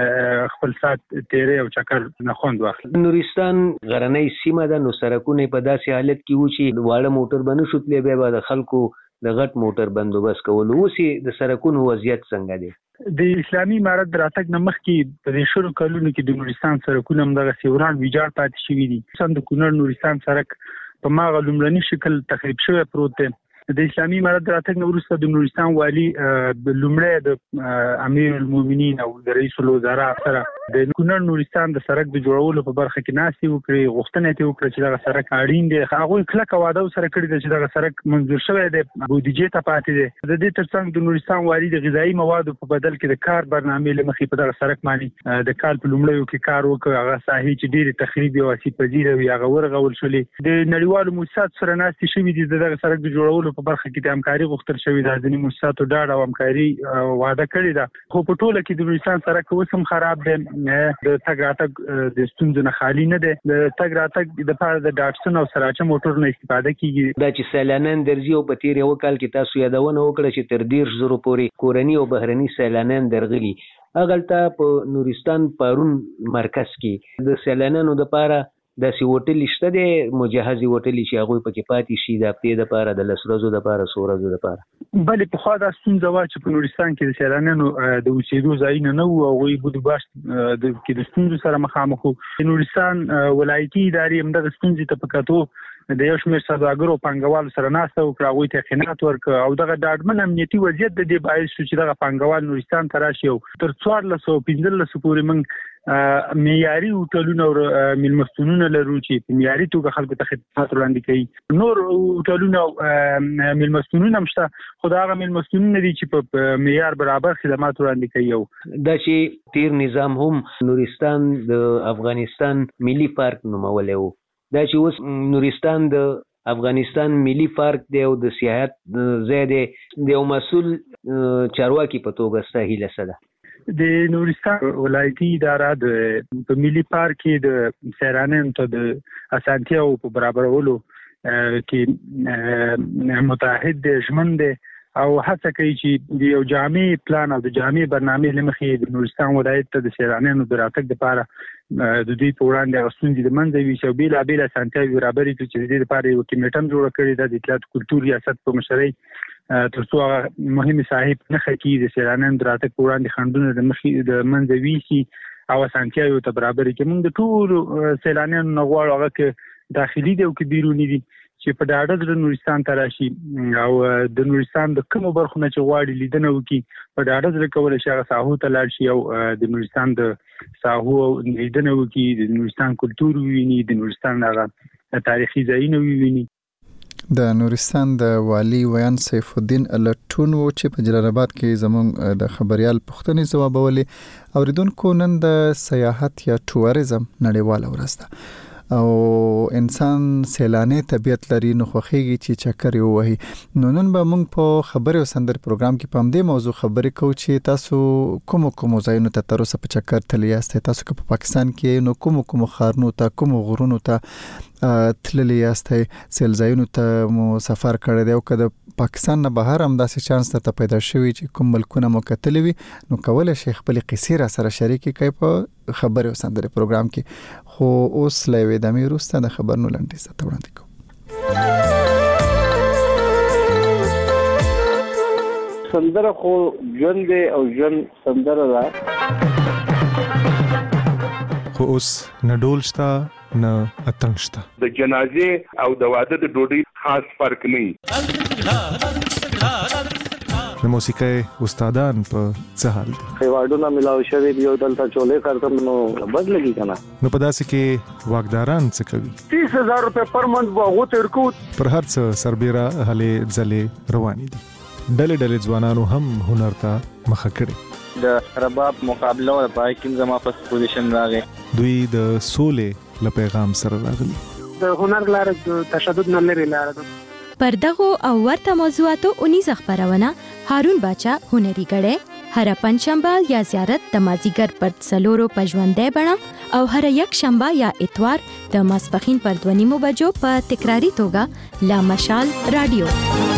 د خپل ساعت تیری او چکر نه خوند واخلي. نورستان غرنۍ سیمه ده، نو سړکونه په داسې حالت کې وو چې واړه موټر به نه شو تللی، بیا به د خلکو د غټ موټر بندوبست کولو. اوس یې د سړکونو وضعیت څنګه دی؟ د اسلامي امارت د راتګ نه مخکې په دې شلو کلونو کې د نورستان سړکونه همدغسې وران ویجاړ پاتې شوي دي. خصوصا د کونړ نورستان سړک په ماغه لومړني شکل تخریب شوی پروت دی. د اسلامي امارت د راتګ نه وروسته د نورستان والي لومړی د امیر المؤمنین او د رئیس الوزرا سره د کونړ نورستان د سړک د جوړولو په برخه کې ناستې وکړې، غوښتنه یې وکړه چې دغه سړک اړین دی. هغوی کلکه واده سره کړې ده چې دغه سړک منظور شوی دی، بودیجې ته پاتې دی. د دې ترڅنګ د نورستان والي د غذایي موادو په بدل کې د کار برنامې له مخې په دغه سړک باندې د کال په لومړیو کې کار وکړ. هغه ساحې چې ډېرې تخریبي او آسیب پذیره وي هغه ورغول شولې. د نړیوالو موسساتو سره ناستې شوي دي د دغه سړک د جوړولو په برخه کې د همکاري غوښتل شوې ده. ځینې موسساتو ډاډ او همکاري وعده کړې ده، خو په ټوله کې د نورستان سړک اوس هم خراب دی. د تګ راتګ د ستونزو نه خالي نه دی. د تګ راتګ دپاره د ډاټسن او سراچه موټرو نه استفاده کېږي. دا چې سیلانیان درځي او په تېر یو کال کې تاسو یادونه وکړه چې تر دېرش زرو پورې کورني او بهرني سیلانیان درغلي. هغلته په نورستان پارون مرکز کې د سیلانیانو دپاره داسې هوټل شته دی، مجهزې هوټلې چې هغوی پکې پاتې شي د هفتې دپاره، د لس ورځو دپاره، څو ورځو دپاره. بلې پخوا دا ستونزه وه چې په نورستان کې د سیلانیانو د اوسېدو ځایونه نه وو، هغوی بودوباش کې د ستونزو سره مخامخ وو. د نورستان ولایتي ادارې همدغه ستونزې ته په کتو د یو شمېر سوداګرو او پانګوالو سره ناسته وکړه، هغوی ته یقینات ورکړه او دغه ډاډمن امنیتي وضعیت د دې باعث شو چې دغه پانګوال نورستان ته راشي او تر څوارلس سوه پنځلسو پورې موږ معیاري هوټلونه او میلمستونونه لرو چې په معیاري توګه خلکو ته خدمات وړاندې کوي. نور هوټلونه او میلمستونونه هم شته، خو د هغه میلمستونونه دي چې په معیار برابر خدمات وړاندې کوي. او دا چې تیر نظام هم نورستان د افغانستان ملي پارک نومولی و، دا چې اوس نورستان د افغانستان ملي پارک دی او د سیاحت ځای دی، د یو مسؤل چارواکي په توګه ستا هیله څه ده؟ د نورستان ولایتي اداره د په ملي پارک کې د سیلانیانو ته د اسانتیاو په برابرولو کې متعهد دی، ژمن دی او هڅه کوي چې د یو جامع پلان او د جامع برنامې له مخې د نورستان ولایت ته د سیلانیانو د راتګ دپاره د دوی په وړاندې هغه ستونزې د منځه یوسي او بېلابېل اسانتیاوې برابرې کړي چې د دې دپاره یوه کمیټه هم جوړه کړې ده د اطلاعات کلتور ریاست په مشرۍ، تر څو هغه مهمې ساحې په نښه کړي، د سیلانیانو د راتګ په وړاندې خنډونه د مخې د منځه ویسي او اسانتیاوې ورته برابرې کړي. موږ د ټولو سیلانیانو نه غواړو هغه که داخلي دي او که بیروني دي چې په ډاډه زړه نورستان ته راشي او د نورستان د کومو برخو نه چې غواړي لیدنه وکړي په ډاډه زړه کولی شي هغه ساحو ته لاړ شي او د نورستان د ساحو لیدنه وکړي، د نورستان کلتور وویني، د نورستان هغه تاریخي ځایونه وویني. د نورستان د والي ویان سیف الدین لټون و چې په جلال آباد کې زموږ د خبريال پوښتنې ځوابولې. اوریدونکو نن د سیاحت یا ټوریزم نړیواله ورځ ده او انسان سیلاني طبيعت لري نو خوخيږي چې چکر یې وهي. نو نن به موږ په خبري او سندر پروګرام کې په همدې موضوع خبرې کوو چې تاسو کوم کوم ځایونو ته تر اوسه په چکر تللی یاست. تاسو که په پاکستان کې نو کوم کوم خارونو ته، کوم غرونو ته تللی یاست، سیل ځایونو ته مو سفر کړی دی او که د پاکستان نه بهر هم داسې چانس ته پیدا شوی چې کوم ملکونه مو کتلی وي نو کولی شئ خپلې قصې را سره شریکې کړئ په خبرې او سندرې پروګرام کې. خو اوس له یوې دمې وروسته د خبرونو لنډیز درته وړاندې کوو. سندره خو ژوند دی او ژوند سندره ده، خو اوس نه ډول شته نه اتڼ شته. د جنازې او د واده د ډوډۍ خاص فرق نه وي. د موسیقۍ استادان په څه حال دي؟ ایوارډونه ملاو شوي دي او دلته چولې کارتم نو بد لګي کنه. نو په داسې کې واکداران څه کوي؟ تیس هزار روپے پر منت به هغو ته ورکو. پر هر څه سربیره هلې ځلې روانې دي. ډلې ډلې ځوانانو هم هنر ته مخه کړې. د رباب مقابله او پای کې زما په پوزیشن راغی. دوی د سولې له پیغام سره راغلي. د هنر لار د تشدد نه لري لار ده. پر دغه او ورته موضوعاتو اونیزه خبرونه هارون باچا هنري غړې هر پنځشنبه یا زیارت د مازیګر پر څلورو پژوندې بڼه او هر یک شنبه یا اتوار د ماسپخین پر دوه نیمو بجو په تکراری توګه لا مشال رادیو.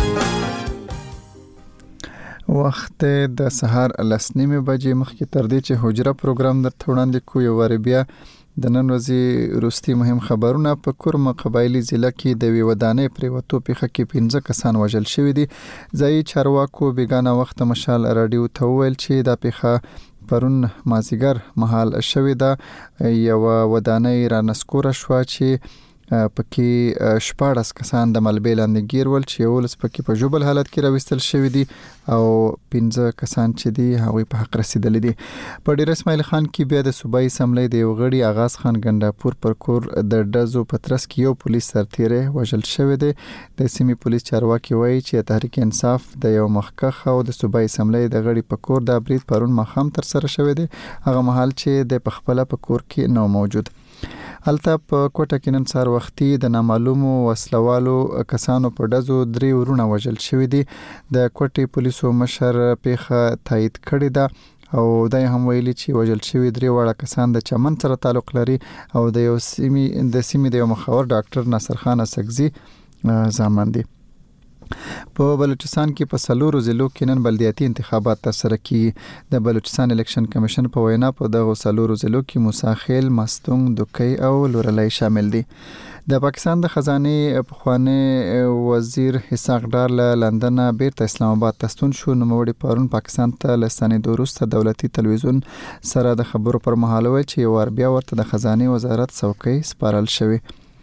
وخت د سهار لسنیمه بجې مخکې تر دې چې حجره پروګرام درته وړاندې کو یو ور بیا د نن ورځې روستي مهم خبرونه په کورم قبایلی ضلع کې د وی ودانې پریوتو پیخه کې پنځه کسان وژل شوی دي. ځای چارواکو بیگانه وخت مشال رادیو ته ویل چې دا پیخه پرون مازیګر مهال شوی ده. یو ودانې را نسکوره شو چې پکې شپاړس کسان د ملبې لاندې گیر ول چې ولس پکې په جوبل حالت کې راوستل شوی دي او پنځه کسان چې دي هغوی په حق رسیدلی دي. په ډیر اسماعیل خان کې بیا د صوبایي اسمبلی د یو غړي آغاز خان ګنداپور پر کور د ډزو پترس کې یو پولیس سرتیری وژل شوی دی. د سیمې پولیس چارواکي وایي چې تحریک انصاف د یو مخکخ او د صوبایي اسمبلی د غړي په کور د برید پرون مخام تر سره شوی دی هغه مهال چې د پخپله په کور کې نو موجود. الته په کوټه کې نن سهار وختي د نامعلومو وسلوالو کسانو په ډزو درې ورونه وژل شوي دي. د کوټې پولیسو مشر پیښه تایید کړې ده او دا هم ویلي چې وژل شوي درې واړه کسان د چمن سره تعلق لري او د یو سیمې د سیمې د یو مخور ډاکټر ناصر خان اسکزي زامن دي. په بلوچستان کې په سلورو ضلعو کې نن بلدیاتي انتخابات ترسره کیږي. د بلوچستان الیکشن کمیشن په وینا په دغه سلورو ضلعو کې موساخیل، مستونګ، دوکۍ او لورلۍ شامل دي. د پاکستان د خزانه پخوانی وزیر اسحاق ډار له لندن بیرته اسلام آباد ته ستون شو. نوموړي پرون پاکستان ته لستنېدو وروسته دولتي تلویزیون سره د خبرو پر مهال ویل چې یو وار بیا ورته د خزانه وزارت څوکۍ سپارل شوې.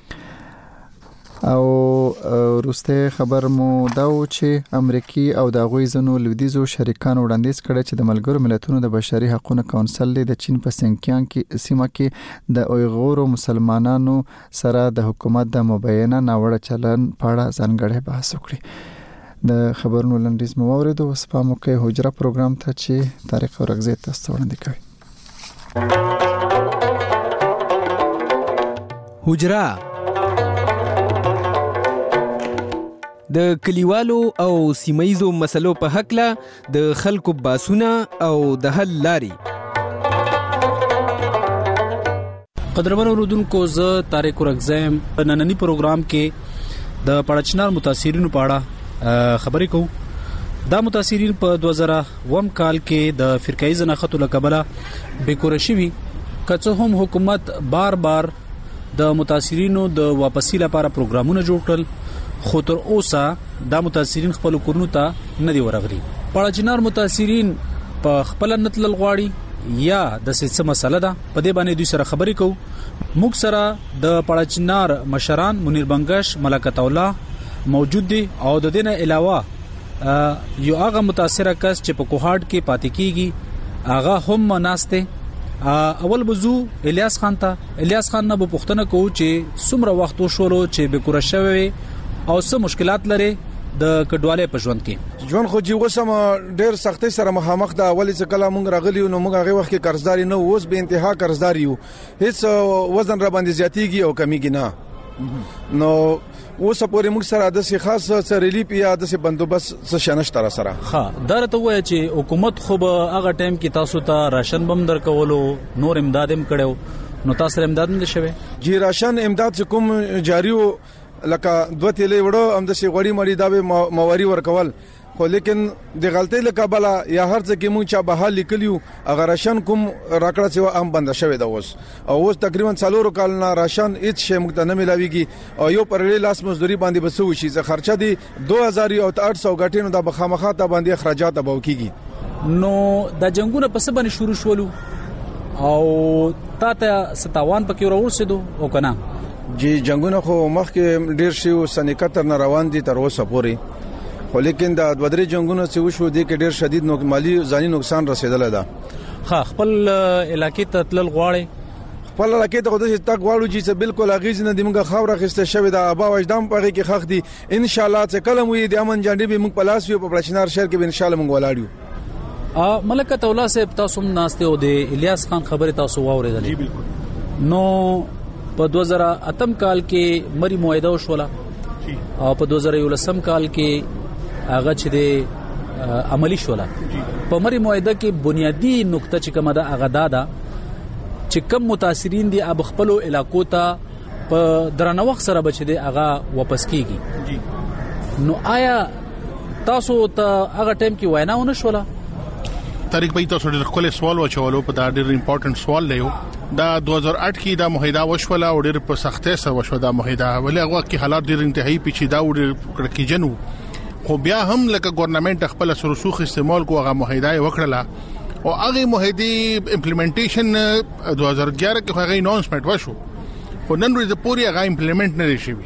او روسته خبر مو دا و چې امریکای او د غوي زنو لویدیزو شریکانو وړاندیز کړی چې د ملګرو ملتونو د بشري حقوقو کونسل د چین په سنکیان کې سیمه کې د اویغور مسلمانانو سره د حکومت د مبینه ناوړه چلن په اړه ځانګړی بحث وکړي. د خبرونو لنډیز مو واورېدو. اوس په موقع حجره پروګرام ته چې تاریخ او رغزې تاسو وړاندې کوي. حجره د کلیوالو او سیمایزو مسلو په حق له د خلکو باسونه او د حل لاري. قدرمن اوردونکو زه طارق رغزم په نننی پروګرام کې د پړچنار متاثرینو په اړه خبرې کوم. دا متاثرین په دوه زره اووم کال کې د فرقایي زناختو له کبله بیکوره شوي که څه هم حکومت بار بار د متاثرینو د واپسی لپاره پروګرامونه جوړ کړل خو تر اوسه دا متاثرین خپل کورونو ته نه دی ورغلي. پړچنار متاثرین په خپل نتلل غواړي یا د څه مسله ده په دې باندې دوی سره خبرې کوو. موږ سره د پړچنار مشران منیر بنگش، ملکت الله موجود دي او د دې نه علاوه یو هغه متاثر کس چې په کوهاټ کې پاتې کیږي هغه هم ناشته. اول بزو الیاس خان ته الیاس خان نه په پښتنه کوو چې څومره وخت وشولو چې به کور شوی او څه مشکلات لري د کډواله په ژوند کې. ژوند خو جیو سم ډېر سختۍ سره مخامخ ده. اولی څه کله مونږ راغلی نو مونږ هغه وخت کې قرضداري نه اوس به انتها قرضداري یو. هیڅ وزن را باندې زیاتیږي او کمیږي نه. نو اوس پورې موږ سره د سي خاص سره ریلیف یا د سي بندوبست څه شنش تر سره. ها درته وای چې حکومت خو به هغه ټایم کې تاسو ته راشن بم درکولو نور امدادم کړو نو تاسو امداد نه شوي؟ جی راشن امداد کوم جاری و لکه دوه تیلې وړو هم د سی غوړی مړی دا به مواري ورکول خو لیکن د غلطۍ له کبله یا هر څه کې مونږ چا به حال لیکلیو هغه راشن کوم راکړه سیوا هم بند شوی دا اوس او اوس تقریبا څلور کال نه راشن هیڅ شی مونږ ته نه ملاويږي او یو پر لاس مزدوري باندې بسو شي ځکه خرچه دي دوه هزار او آठ سو غټینو د بخامخاته باندې اخراجات به وکيږي. نو د جنگونو په څه باندې شروع شولو او تا ته ستاوان پکې ورسېدو او کنه؟ جی جنگونه خو مخکې ډیر شي او سن اکهتر نه روان دي تر اوسه پورې خو لیکن د دوه درې جنگونو چې وشو دي کې ډیر شدید نو مالی ځاني نقصان رسیدل ده. ها خپل علاقې ته تلل غواړي خپل علاقې ته د تک غواړو چې بالکل اغیز نه دی موږ خاور خسته شوی د ابا وجدان پغې کې خخ دي ان شاء الله چې کلم وي د امن جانډي به موږ پلاس وي په پرشنار شهر کې به ان شاء الله موږ ولاړو. ا ملکت الله صاحب تاسو ناشته او د الیاس خان خبره تاسو واورېدل؟ جی بالکل. نو په دوه زره اتم کال کې مری معاهده وشوله او په دوه زره یولسم کال کې هغه چې د عملی شوله. په مری معاهده کې بنیادی نقطه چې کومه ده هغه دا ده چې کم متاثرین دي اب خپل علاقو ته په درنه وخت سره بچ دي هغه واپس کیږي. نو آیا تاسو ته هغه ټیم کې وینا ونه شوله؟ طارق بھائی تاسو ډېر خپل سوال وچولو په دا ډېر امپورټنت سوال دی. دا دوه هزار اټ کې دا معاهده وشوله او ډېر په سختۍ سره وشو دا معاهده، ولې هغه کې حالات ډېر انتهایی پیچیده او ډېر کړکېجن وو، خو بیا هم لکه ګورنمنت خپل سرسوخ استعمال کو هغه معاهده وکړه او هغه معاهده امپلیمنټیشن دوه هزار اګیاره کې هغه اناونسمنت وشو، خو نن ورځ پورې هغه امپلیمنٹ نه شوی.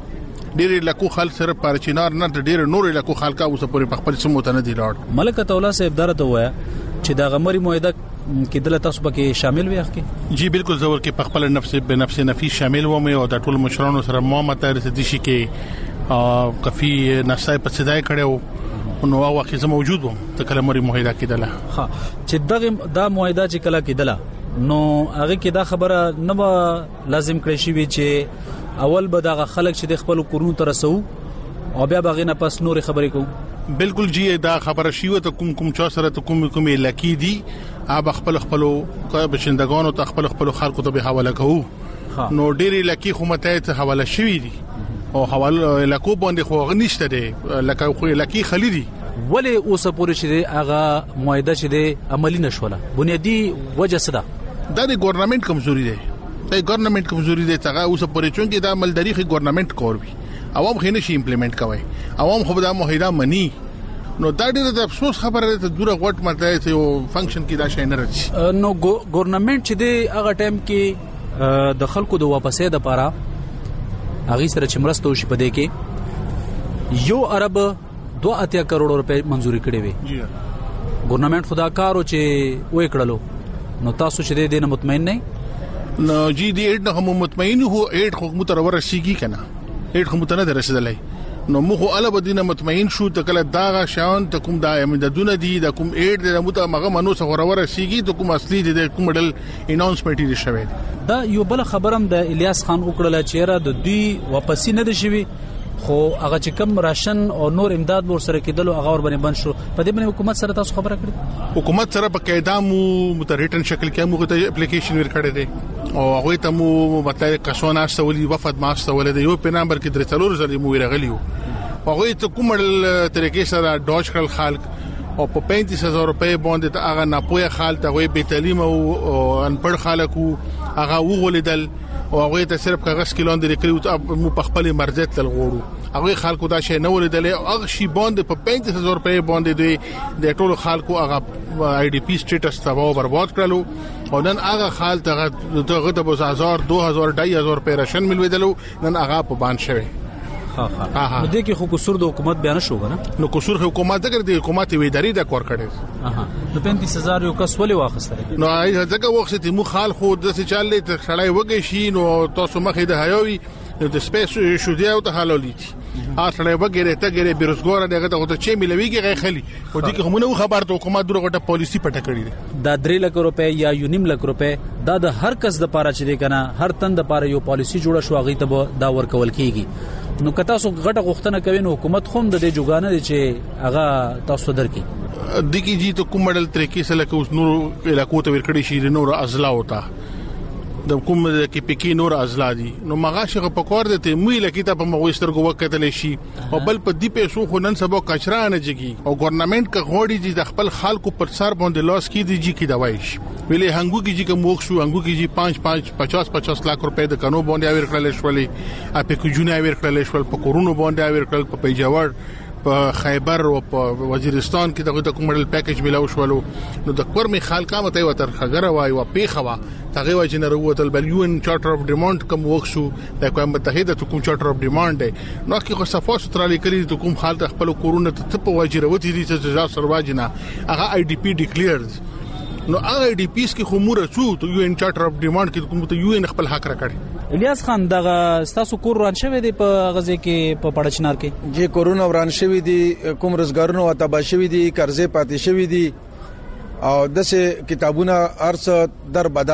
ډېر لکو خلک سره پارچینار نه ډېر نور لکو خلک اوس پورې په خپل سمو ته نه دی لاړ. ملک تولا صاحب درته وایا چې دا غمري معاهده کې دلته تاسو پکې شامل وي اخکي؟ جی بالکل زور کې په خپل نفس به نفس نفي شامل و مې او د ټول مشرانو سره محمد رسدي شي کې کافي نصای په صداي کړو نو هغه وخت زه موجود وم ته کله مری معاهده کېدله. ها چې دغه دا معاهده چې کله کېدله نو هغه کې دا خبره نه لازم کړی شي چې اول به دغه خلک چې د خپل کورونو تر رسو او بیا باغې نه پس نور خبرې کوو. بالکل جی دا خبره شیوه ته کوم کوم چا سره ته کوم کوم لکی دي اب خپل خپل بشندگانو ته خپل خپل خلکو ته به حواله کوو. نو ډېری لکی خو مته ته حواله شوی دي او حواله لکو باندې خو غنښت دي لکه خو لکی خلیدي. ولی اوس پورې چې هغه معاهده چې د عملی نشوله بنیادی وجه څه ده؟ دا د ګورنمنت کمزوري ده. دا ګورنمنت کمزوري ده څنګه اوس پورې چون کې دا مالداري خي ګورنمنت کور وي عوام خینه شي امپلیمنٹ کوي عوام خو دا معاهده مني. نو دا ډېر د افسوس خبره ده ته دوره غټ مرته ته یو فنکشن کې دا شي نه راځي. نو ګورنمنت چې د هغه ټایم کې د خلکو د واپسې د پاره هغه سره چې مرسته وشي په دې کې یو ارب دوه اتیا کروڑ روپے منزوري کړې وي. ګورنمنت خدا کارو چې وې کړلو نو تاسو چې دې نه مطمئن نه؟ نو جی دی اټ نه هم مطمئن هو اټ خو مترور رسیږي کنه اټ خو متنه درسدلای نو موږ اله بدینه مطمئن شو ته کله دا شان ته کوم دا امدادونه دي د کوم اټ د مت مغه منو څو ور رسیږي ته کوم اصلي د کوم ډل اناونسمنت دي شوی. دا یو بل خبرم د الیاس خان وکړه چیرې د دوی واپسی نه دي شوی خو هغه چې کم راشن او نور امداد ور سره کېدل هغه ور باندې بند شو. په دې باندې حکومت سره تاسو خبره کړې؟ حکومت سره په قاعده مو متریټن شکل کې موږ ته اپلیکیشن ور کړی دی او هغه ته مو مطلب کښونه استولي وفد ما استول دی یو په نمبر کې درې څلور زری مو ورغلیو هغه ته کومل طریقې سره ډاج کړل خلک او په پینتیس هزار روپے باندې ته هغه ناپوهه خلک ته به تعلیم او انپړ خلکو هغه وغولیدل او هغه ته صرف کاغذ کلون درې کړو مو په خپل مرزه تل غوړو هغه خلکو دا شی نه ولیدل هغه شی باندې په پینتیس هزار روپے باندې دی د ټولو خلکو هغه آی ډی پی سټیټس تباہ برباد کړلو او نن هغه خال ته دغه د دوه هزار دوه هزار ډای هزار روپے راشن ملویدلو نن هغه په باندې شوی. ها ها نو دې کې خو قصور د حکومت بیان شو کنه نو قصور حکومت دغه د حکومت ویداری د کور کړي. اها نو پینتیس هزار یو کس ولې واخستره نو ځکه وخت ته مو خال خو د څه چالي ته خړای وږي شي نو تاسو مخې د حیوي د سپیس شو دی او ته حلولې اصله وګره ته ګره بیروزګار دغه ته چې ملويږي غي خلی او دي کومه نو خبر ته حکومت دغه ټه پالیسی پټه کړی دا درې لک روپے یا یونیم لک روپے دا د هر کس د پاره چې دی کنه هر تن د پاره یو پالیسی جوړه شو غي ته دا ورکول کیږي. نو کته تاسو غټه غوښتنه کوي نو حکومت خوم د دې جوګانه دي چې هغه تاسو درکې دګي جی ته کوم مدل طریقې سره لکه اوس نور علاقو ته ورکړي شي نور ازلا وتا د کوم کې پکی نور ازلا دي نو مغاشه په کور دته مې لکه ته په مغوستر کو وکټل شي او بل په دی پیسو خو نن سبا کچرا نه جګي او ګورنمنت کا غوړي دي د خپل خلکو پر سر باندې لاس کې دي جی کی دوایش ویلې هنګو کې جی کوم وښو هنګو کې جی پانچ پانچ پچاس پچاس لک روپے د کانو باندې اور کړل شولې اپې کو جونه اور کړل شول په کورونو باندې اور کړل په پیجاور په خیبر او په وزیرستان کې دغه کوم ماډل پیکیج ملاو شولو نو د کورمي خالکا مته وتر خګره وای او پیخوا تغه وای چې نه وروتل بل یو ان چارټر اف ډیماند کوم وښو د کوم متحده کوم چارټر اف ډیماند نو کې خو صفه سترا لیکلي د کوم حالت خپل کورونه ته په واجروتی دي چې ځا سرواجنه هغه آی ډی پی ډیکلیئرز نو هغه ډی پیس کې خموره څو ته یو ان چارټر اف ډیماند کې کوم ته یو ان خپل حق راکړي. الیاس خان دغه تاسو کور ران شوی دی په غزه کې په پړچنار کې جی کورونه وران شوی دي کوم روزګارونو او تبا شوی دي قرضې پاتې شوی دي او دسه کتابونه ارس در بدر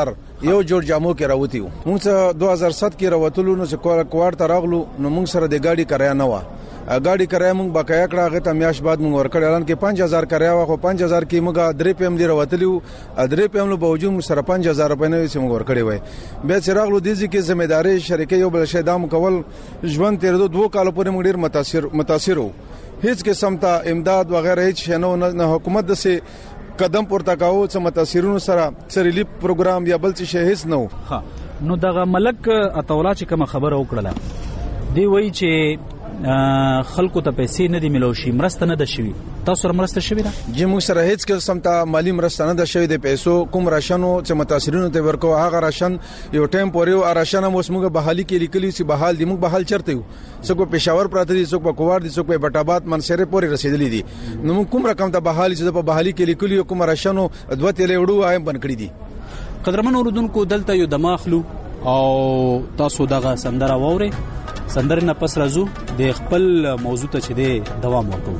یو جوړ جامو کې راوتی وو. موږ دوه هزار سات کې راوتلو نو چې کوار ته راغلو نو موږ سره د ګاډي کرایه نه و. ګاډي کرایه موږ بقایا کړه هغه ته میاش بعد موږ ورکړ اعلان کې پنځه هزار کرایه واخو پنځه هزار کې موږ درې پم دی راوتلی وو. درې پم له باوجود موږ سره پنځه هزار روپۍ نه چې موږ ورکړې وای. بیا چې راغلو د دې کې ځمېداري شریکې یو بل شی دام کول ژوند تیر دوه کال پورې موږ ډیر متاثر متاثر وو. هیڅ قسم ته امداد وغیرہ هیڅ شنو نه حکومت د سه قدم پورته کاوه چې متاثرونو سره سریلی پروګرام یا بل څه شی هیڅ نه و. ها نو دغه ملک اتولا چې کوم خبره وکړه دی وای چې خلکو ته پیسې نه دی ملو شي مرسته نه ده شوی. تاسو سره مرسته شوی ده؟ جی موږ سره هیڅ قسم ته مالی مرسته نه ده شوی د پیسو کوم راشنو چې متاثرینو ته ورکو هغه راشن یو ټیم پورې او راشن موږ موږ بحالي کې لیکلی چې بحال دی موږ بحال چرته یو څوک په پېښور پراته دي څوک په کووار دي څوک په بټاباد منصره پورې رسیدلی دي. نو موږ کوم رقم ته بحالي چې په بحالي کې لیکلی کوم راشنو دوه تیلې وړو آیم بن کړی دي. قدرمن اوردونکو دلته یو دماخلو او تاسو دغه سندره ووري سندره نه پس راځو د خپل موضوع ته چې دی دوام ورکوو.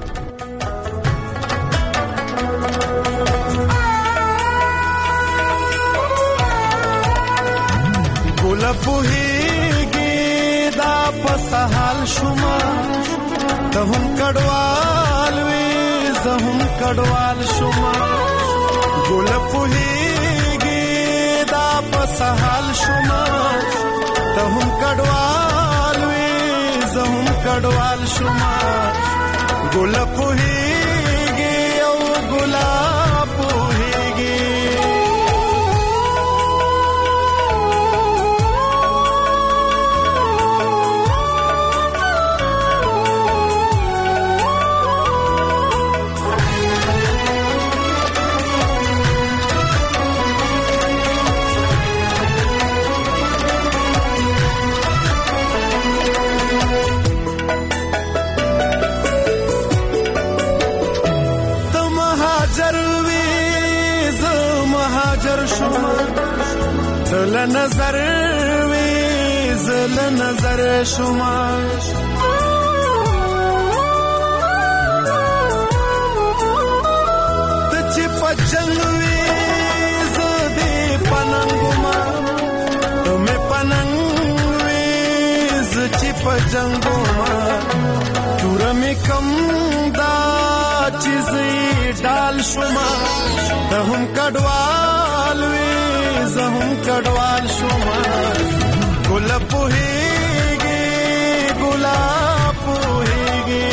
ګل پوهیږي دا پس حال شوما ته هم کډوال وې زه هم کډوال شوما. ګل پوهیږي دا پس حال شوما ته هم کډوال وې زه هم کډوال شوما. ګل پوهیږي او ګلاب پوهیږي زل نظر وی زل نظر شما. تچی پچنگ وی زدی پننگما تمہیں پننگ وی زچی پچنگما. تورمی کم دا چیزی ڈال شما تہم کڈوال وی زهم کډوال شوما. ګل پوهیږي ګلاب پوهیږي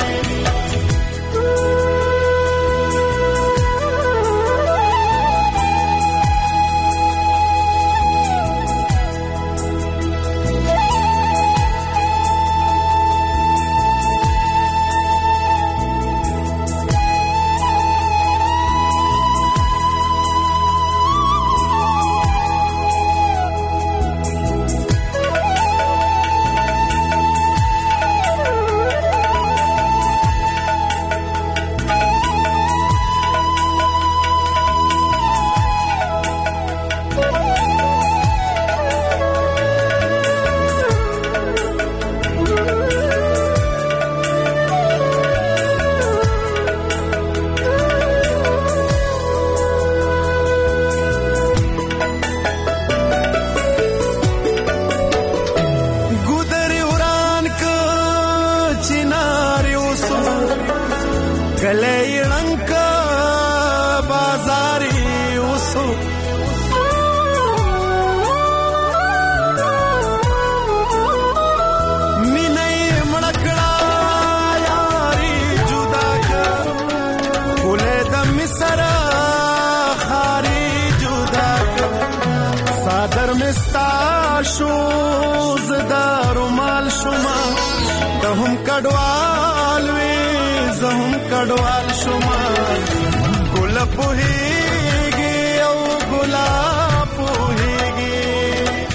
کډوال شوما. ګل پوهیږي او ګلاب پوهیږي.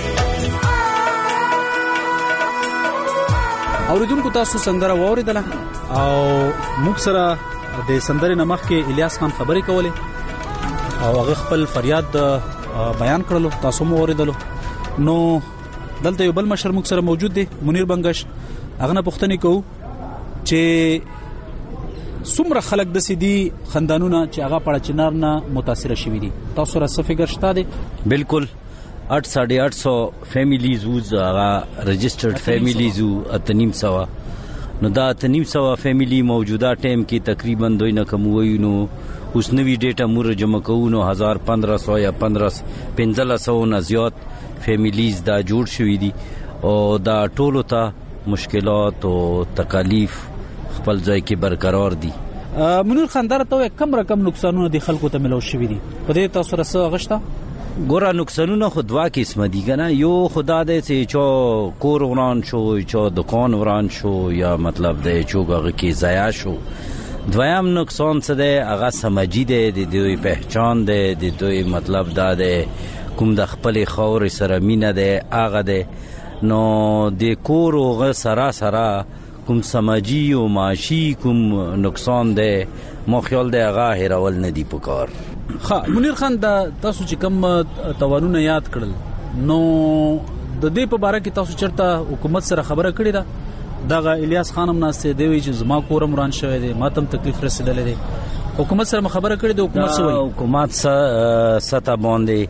اوریدونکو تاسو سندره واوریدله او موږ سره د سندرې نمخ کې الیاس خان خبرې کولې او هغه خپل فریاد بیان کړلو تاسو مو اوریدلو. نو دلته یو بل مشر موږ سره موجود دی منیر بنگش. هغه نه پوښتنه کوو چې څومره خلک د سیدي خندانونه چې هغه پړه چنار نه متاثر شوي دي. تاسو را څه فکر شته دي؟ بالکل आठ साढ़े आठ सौ فیملیز وز هغه رجسٹرډ فیملیز او اتنیم سوا نو دا اتنیم سوا فیملی موجوده ټیم کې تقریبا دوی نه کم وایو نو اوس نوی ډیټا مور جمع کوو نو هزار پندرہ سو یا پندرہ پنځله سو نه زیات فیملیز دا جوړ شوي دي او دا ټولو ته مشکلات او تکالیف خپل ځای کې برقرار دي. منیر خان دا ته کم رقم نقصانونه د خلکو ته ملو شوي دي په دې تاسو سره غشته ګوره نقصانونه خو دوا قسمه دي کنه یو خدا دې چې چا کور وران شو چا دکان وران شو یا مطلب دې چوغه کې ضایع شو. دویم نقصان څه دی هغه سمجی دی د دوی پہچان دی د دوی مطلب دا دی کوم د خپل خور سره مینه دی هغه دی نو د کور او سره سره کوم سمجی او معاشي کوم نقصان دی مو خیال دی هغه هیرول نه دی پکار. ها منیر خان دا تاسو چې کوم توانونه یاد کړل نو د دې په اړه کې تاسو چرته حکومت سره خبره کړې ده دغه الیاس خانم ناسته دی چې زما کورم وران شوی دی ماتم تکلیف رسیدلې دی حکومت سره خبره کړې ده حکومت سره حکومت ستا باندې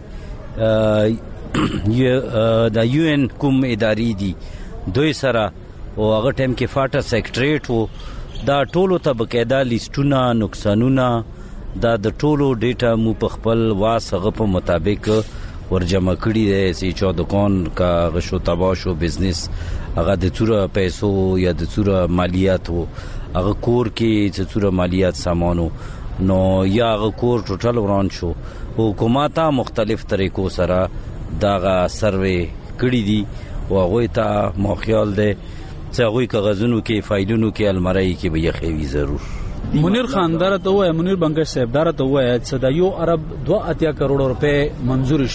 د یو ان کوم ادارې دي دوی سره او هغه ټیم کې فاټا سیکریټریټ وو دا ټولو ته بقاعده لیستونه نقصانونه دا د ټولو ډیټا مو په خپل واسغه په مطابق ورجمع کړي دي چې چا دکان کا غشو تباشو بزنس هغه د څوره پیسو یا د څوره مالیات وو هغه کور کې چې څوره مالیات سامانو نو یا هغه کور ټوټل وران شو. حکومت مختلف طریقو سره داغه سروې کړي دي او هغه ته مو خیال دی چې هغه کاغذونو کې فایلونو کې الماری کې به یخوي ضرور. منیر خان دار ته وای منیر بنگش صاحب دار ته وای چې د یو عرب دوه اتیا کروڑ روپے منزور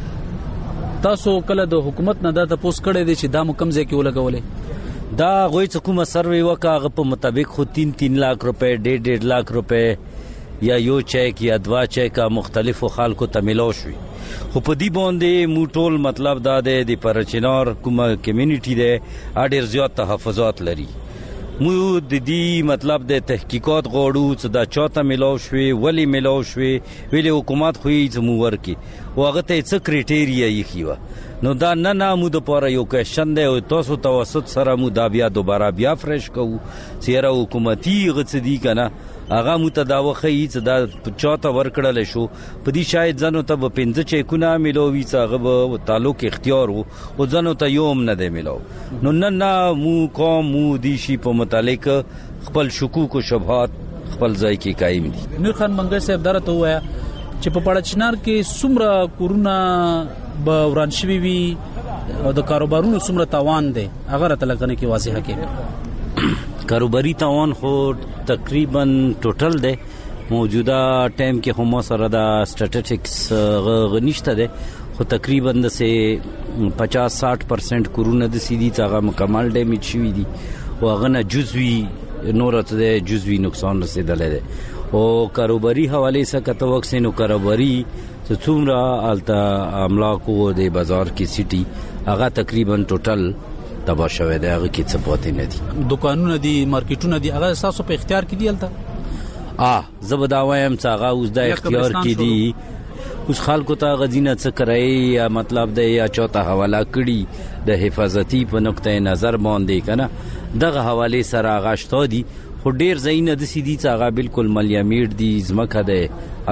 شولې تاسو کله د حکومت نه دا تاسو کړی دي چې دا کم ځای کې ولګولې دا غوي چې کومه سروې وکاغه په مطابق خو تین تین لاکھ روپے ډېر ډېر لاکھ روپے یا یو چیک یا دوا چیک مختلفو خلکو ته ملو شوي خو په دې باندې مو ټول مطلب دا دی د پرچنار کومه کمیونټي دی اډیر زیات تحفظات لري مو د دې مطلب د تحقیقات غوړو چې دا چاته ملو شوي ولی ملو شوي ویلي حکومت خو یې زمو ورکی او هغه ته څه کرایټیریا یې کیوه نو دا نه نه مو د پاره یو کوېشن دی او تاسو توسط سره مو دا بیا دوباره بیا فرش کوو چې را حکومتي غڅ دي کنه هغه متداوخه یې چې دا چاته ورکړل شو په دې شاید ځنو ته په پنځه چیکونه ملوي چې هغه به تعلق اختیار وو او ځنو ته یوم نه دی ملو نو نه نه مو کوم مو دي شي په متعلق خپل شکوک او شبهات خپل ځای کې قائم دي. نور خان منګل صاحب درته وایا چې په پړچنار کې څومره کورونا به وران شوي وي او د کاروبارونو څومره تاوان دی هغه راته لګنه کې واضحه کې کاروباری تاوان خو تقریبا ټوټل دی موجوده ټایم کې هم سره دا سټټیسټکس غنښت دی خو تقریبا د سه پچاس ساٹھ پرسنٹ کورونا د سیدی هغه مکمل ډیمیج شوی دی او هغه نه جزوی نورت دی جزوی نقصان رسیدلی دی او کاروباری حواله سره کته وکسې نو کاروباری چې څومره الته املاکو د بازار کې سیټي هغه تقریبا ټوټل تبا شوی دی هغه کې څه پاتې نه دي دکانونه دي مارکیټونه دي هغه تاسو په اختیار کې دي الته اه زبدا وایم چې هغه اوس د اختیار کې دي اوس خلکو ته غزینه څه کوي یا مطلب دی یا چاته حواله کړي د حفاظتي په نقطه نظر باندې کنه دغه حواله سره غشتو دي خو ډیر زینه د سیدی چې هغه بالکل ملیامیر دي زمکه ده ا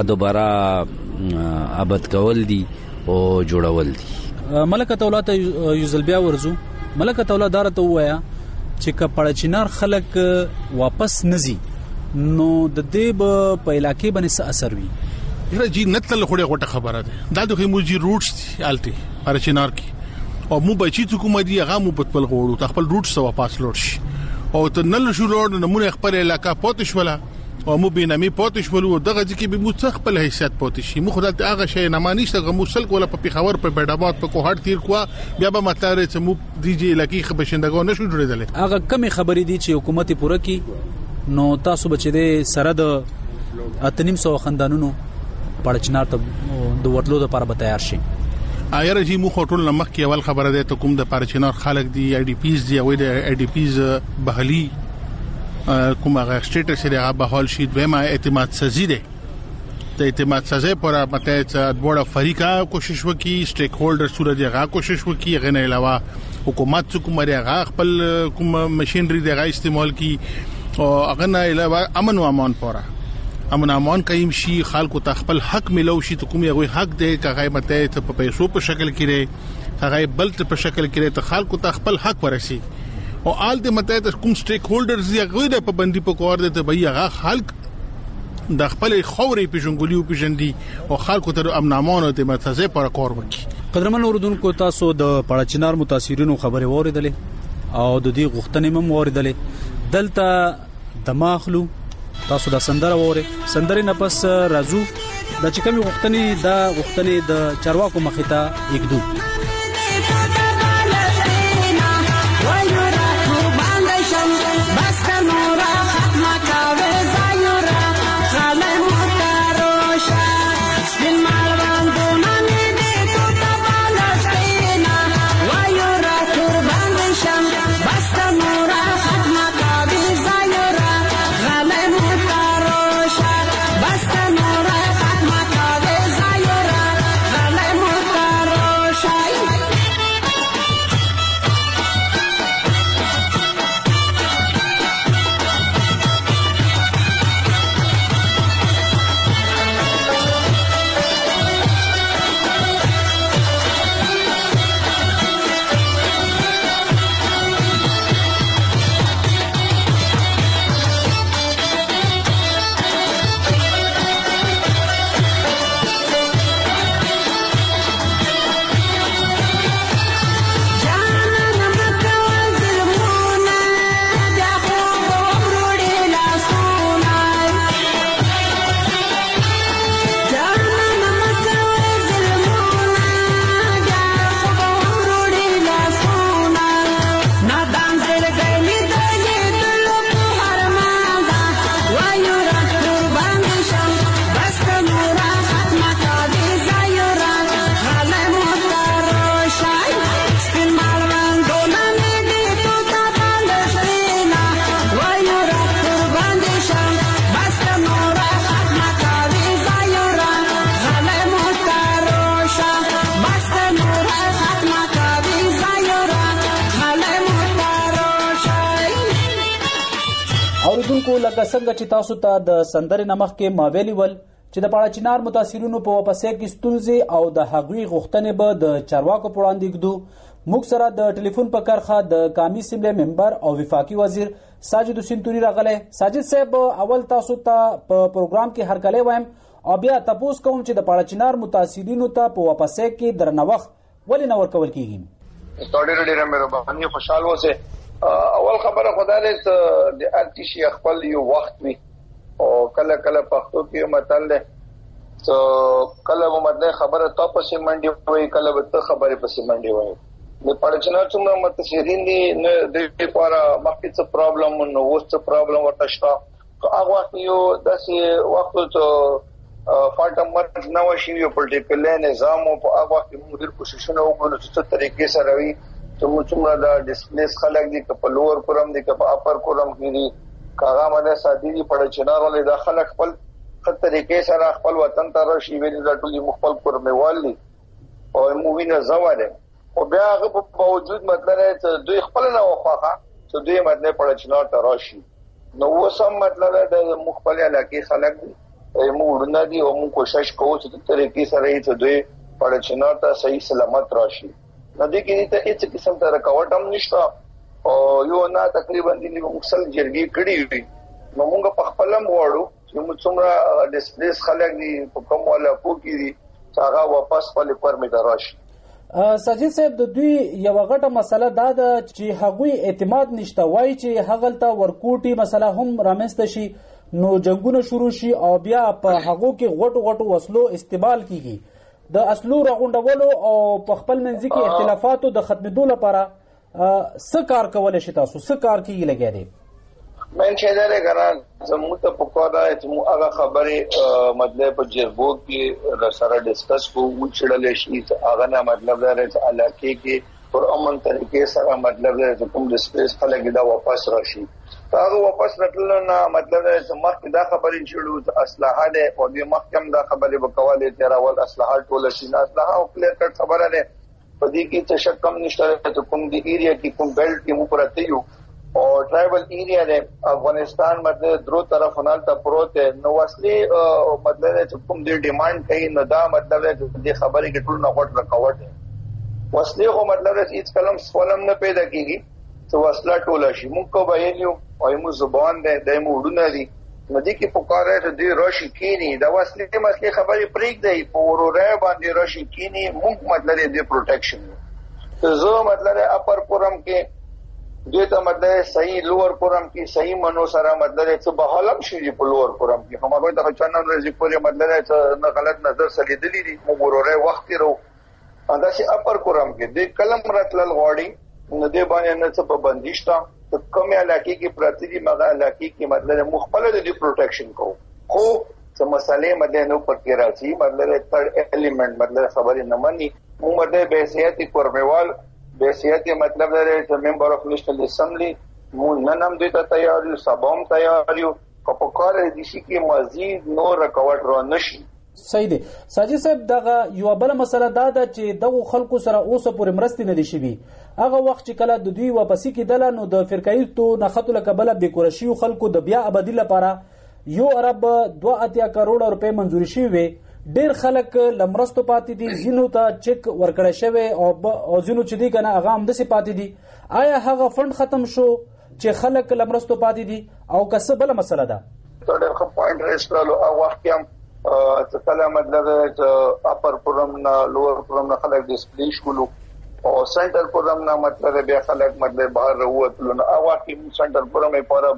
دوباره ابد کول دي او جوړول دي. ملکه دولت یوزل بیا ورزو ملکه تولا دار ته وایا چې کپړچینار خلک واپس نزي نو د دې په علاقې باندې څه اثر وي یره جی نتل خوړه غټه خبره ده دا د موجي روټس آلتي پړچینار کې او مو بچی ته کوم دی هغه مو په خپل غوړو خپل روټ سو واپس لور شي او ته نل شو لور نمونه خپل علاقې پاتې شولا او مو بینامي پاتې شول دغه ځکه به مستقبل حیثیت پاتې شي مو خدای ته هغه شی نه مانیشته غو مسل کوله په پیښور په بیډاباد په کوهټ تیر کو بیا به مطلب چې مو دیجی علاقې خبرشندګو نشو جوړېدل هغه کمی خبرې دي چې حکومت پوره کی نو تاسو بچی دې سره د اتنیم سو خاندانونو پړچنار ته د ورتلو لپاره به تیار شي. ایر جی مو خټول نمک کې اول خبره ده ته کوم د پړچنار خلک دی ای ډی پیز دی او د ای ډی پیز بهالي کومه سټیټس لري هغه بحال شي دویمه اعتماد سزي ده د اعتماد سازي پر مته دوړه فریقا کوشش وکي سټیک هولډر سره دغه کوشش وکي غنه علاوه حکومت کوم هغه خپل کوم ماشينري دغه استعمال کی او غنه علاوه امن و امان پورا امن امان قائم شي خلکو ته خپل حق ملو شي ته کوم یو حق دی کغه مته ته په پیسو په شکل کې لري هغه بل ته په شکل کې لري ته خلکو ته خپل حق ورسي او آل د مته ته کوم سټیک هولډرز یې غوې د پابندي په کور دي ته به هغه خلک د خپل خوري پیژنګولیو پیژندي او خلکو ته امن امان او د متزه پر کور وکي. قدرمن اوردونکو تاسو د پړچنار متاثرینو خبره اوریدلې او د دې غوښتنې هم اوریدلې دلته دماغلو تاسو دا سندره وره سندره نه پس راځو د چکمې غوښتنې دا غوښتنې د چارواکو مخې ته یکدو لکه څنګه چې تاسو ته د سندرې نمخ کې ماویلی ول چې د پړچنار متاثرینو په واپسې کې ستونزې او د هغوی غوښتنې به د چارواکو په وړاندې ږدو. موږ سره د ټلیفون په کرخه د قومي اسمبلی ممبر او وفاقي وزیر ساجد حسین توري راغلی. ساجد صاحب اول تاسو ته په پروګرام کې هرکلی وایم او بیا تاسو کوم چې د پړچنار متاثرینو ته په واپسې کې درنوخت ولې نه ورکول کیږي؟ ډېر ډېر مهرباني خوشاله اوسئ. اول خبره خدای دې د ارتشي خپل یو وخت وي او کله کله پښتو کې متل ده تو کله و مده خبره تو پسې منډي وي کله به ته خبره پسې منډي وي. د پړچنار څومره متشرین دي نه د لپاره مخکې څه پرابلم نو اوس څه پرابلم ورته شته هغه وخت یو داسې وخت ته فالټ مرز نو شي یو پولیټیکل نظام او هغه وخت موږ کوششونه وکړو چې څه طریقې سره وي څومره څومره د ډیسپلیس خلک دي که په لوور کورم دي که په اپر کورم کې دي کاغه مده سادي دي پړچنار ولې د خلک خپل خپل طریقې سره خپل وطن ته راشي ویل د ټولي مخبل کورمه والی او مووی نه زواله او بیا هغه په باوجود مطلب چې دوی خپل نه وخاخه چې دوی مطلب پړچنار ته راشي نو وسم مطلب د مخبل علاقې خلک دي موږ نه دي او موږ کوشش کوو چې طریقې سره چې دوی پړچنار ته صحیح سلامت راشي. ندی کې ته هیڅ قسم ته رکاوټ هم نشته او یو نه تقریبا د مکسل جرګي کړي وي نو موږ په خپلم وړو چې موږ څومره ډیسپلیس خلک دي په کوم ولا کو کې دي هغه واپس خپل پرمټ راشي. ساجد صاحب د دوی یو غټه مسله دا ده چې هغوی اعتماد نشته وای چې هغلته ورکوټي مسله هم رامنځته شي نو جنگونه شروع شي او بیا په هغو کې غټو غټو وسلو استعمال کیږي. د اصلو راغونډولو او په خپل منځ کې اختلافاتو د ختمېدو لپاره څه کار کولای شي تاسو څه کار کیږي لګیا دي؟ من چې دا لګرا زموږ ته په کومه چې مو هغه خبره مطلب په جربو کې سره ډیسکس کوو چې شي هغه نه مطلب دا چې علاقې کې پر امن طریقې سره مطلب دا چې کوم ډیسپلیس خلک دا واپس راشي هغه واپس راتلل نه مطلب چې مخکې دا خبرې شروع اصلاحه ده او د محکم دا خبرې وکواله تیر اول اصلاحات ټول شي نه اصلاحه او کلیر کټ خبره ده په دې کې څه شک کم نشته چې کوم دی ایریا کې کوم بیلټ کې مو پرته یو او ټرایبل ایریا ده افغانستان مطلب درو طرف نه ته پروت نو اصلي مطلب چې کوم دی ډیماند کوي نو دا مطلب دې خبرې کې ټول نه غوټ رکاوټ وسلې خو مطلب چې هیڅ کلم سوالم نه پیدا کیږي چې وسله ټوله شي موږ کو ویلیو او موږ زبان ده د موډونه دي نو دې کې پکاره ته دی راشي کینی دا وسلې مسله خبرې پریک دی په وروره باندې راشي کینی موږ مطلب دې پروټیکشن ته زه مطلب اپر پورم کې دې ته مطلب صحیح لوور پورم کې صحیح منو سره مطلب چې بحالم شي په لوور پورم کې هم هغه ته چنن رزي پورې مطلب چې نه غلط نظر سره دي دي موږ وروره وخت رو انده چې اپر پورم کې دې کلم راتل غواړي نو دې باندې نه څه پابندی شته کوم علاقې کې پراتی دي مغه علاقې کې مطلب مخبل دي پروټیکشن کو خو څه مسالې مده نو پکې راځي مطلب تھرد الیمنٹ مطلب خبرې نه مانی مو مده به سیاسي کورموال به سیاسي مطلب لري چې ممبر اف نېشنل اسمبلی مو ننم دې ته تیار یو سبوم تیار یو په کار دي چې مزید نو رکاوټ را نشي صحیح دی ساجد صاحب دغه یو بل مسله دا ده چې دغه خلکو سره اوسه پورې مرستې نه دي شوي هغه وخت چې کله د دوی واپسی کېدله نو د فرقایي تو نخښتو له کبله بېکوره خلکو د بیا ابدي لپاره یو ارب دوه اتیا کروڑه روپۍ منظوري شوي وي ډېر خلک له مرستو پاتې دي ځینو ته چک ورکړی شوی او ځینو چې دي که نه هغه همداسې پاتې دي آیا هغه فنډ ختم شو چې خلک له مرستو پاتې دي او که څه بله مسله ده ډېر ښه پوینټ ریس کړلو هغه وخت کې هم چې کله مطلب چې اپر پورم نه لوور پورم نه خلک ډسپلی شولو او سنټر پورم نه مطلب بیا خلک مطلب بهر وروتلو نو هغه کې سنټر پورم یې پوره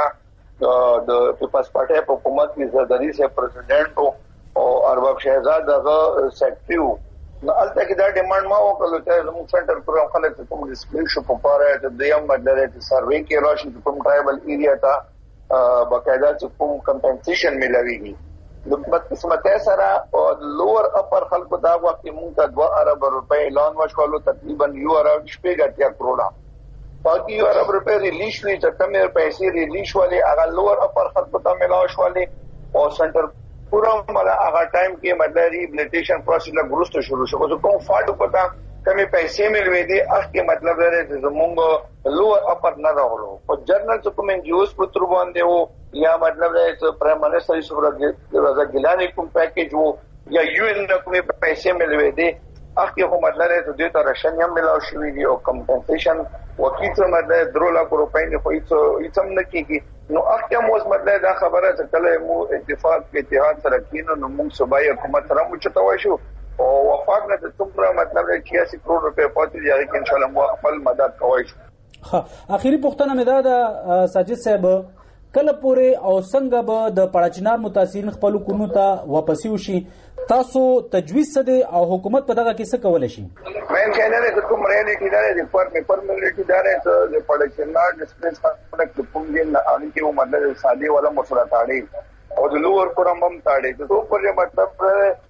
باقاعده د پیپلز پارټي په حکومت کې زرداری سے پریزیډنټ او ارباب شهزاد دغه سیکریټریو نو البته کې دا ډیماند ما وکړو چې زموږ سنټر پورم خلک کوم ډسپلی شو په پاره د دیم مطلب چې سروې کې راشي کوم ټرایبل ایریا ته باقاعده چې کوم کمپنسیشن ملويږي د بدقسمتۍ سره او لوور اپر خلکو دا وخت مونږ ته دوه ارب روپۍ اعلان وشولو تقریبا یو ارب شپږ اتیا کروڑه باقي یو ارب روپۍ ریلیز شوي چې کمې پیسې ریلیز شولې هغه لوور اپر خلکو ته ملاو شولې او سنټر پورا مله هغه ټایم کې مطلب ریبلیټیشن پروسس لا ګروسته شروع شو کوم فاډ پتا کمې پیسې ملوي دي اخ مطلب لري چې زمونږ لوور اپر نه راغلو او جرنل کوم ان جی اوز پتر باندې وو یا مطلب ہے کہ پرائم منسٹر یوسف رضا گیلانی کوم پیکیج وو یا یو ان کوم پیسې ملوي دي اخی خو مطلب ہے چې د ترشن هم ملاو شوی دی او کمپنسیشن وکیل مطلب درو لک روپۍ نه خو هیڅ هم نه کیږي نو اخی موږ مطلب دا خبره چې کله مو اتفاق په اتحاد سره کینو نو موږ صوبایي حکومت سره مو چتوي شو او وفاق نه د څومره مطلب چھیاسی کروڑ روپۍ پاتې دی چې ان شاء الله مو خپل مدد کوي شو ها اخیری پوښتنه مې دا د ساجد صاحب کله پورې او څنګه به د پړاچنار متاثرین خپل کونو ته واپسی وشي تاسو تجویز څه دی او حکومت په دغه کې څه کولای شي مې څنګه د کوم ریالیټي دار د پر مې پر ملټي دار د پړاچنار ډسپلیس خلک د کوم دین نه ان کې مطلب سادي ولا مسله تاړي او د لوور پرم هم تاړي ته په مطلب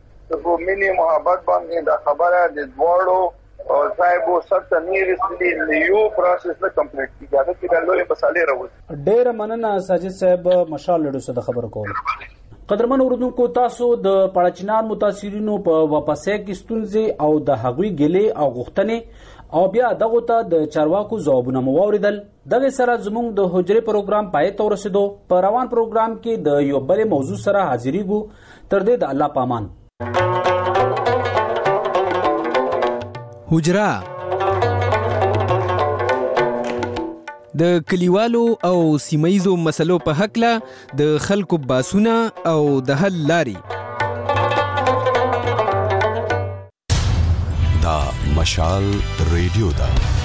د مینی محبت باندې د خبره د دوړو او صاحبو سخت نه رسلي یو پروسس نه کمپلیټ کیږي دا چې ډېر مسالې راوځي ډېر مننه ساجد صاحب مشال لډو څخه خبر کوم قدرمن اوردونکو تاسو د پړاچنار متاثرینو په واپسې کې ستونزې او د هغوی ګلې او غوښتنې او بیا دغه ته د چارواکو ځوابونه مو واوریدل دغه سره زموږ د حجرې پروګرام پای ته ورسېدو په روان پروګرام کې د یو بل موضوع سره حاضرېږو تر دې د الله پامان حجره د کلیوالو او سیمایزو مسلو په حقله د خلکو باسونه او د حل لاري دا مشال ریډیو دا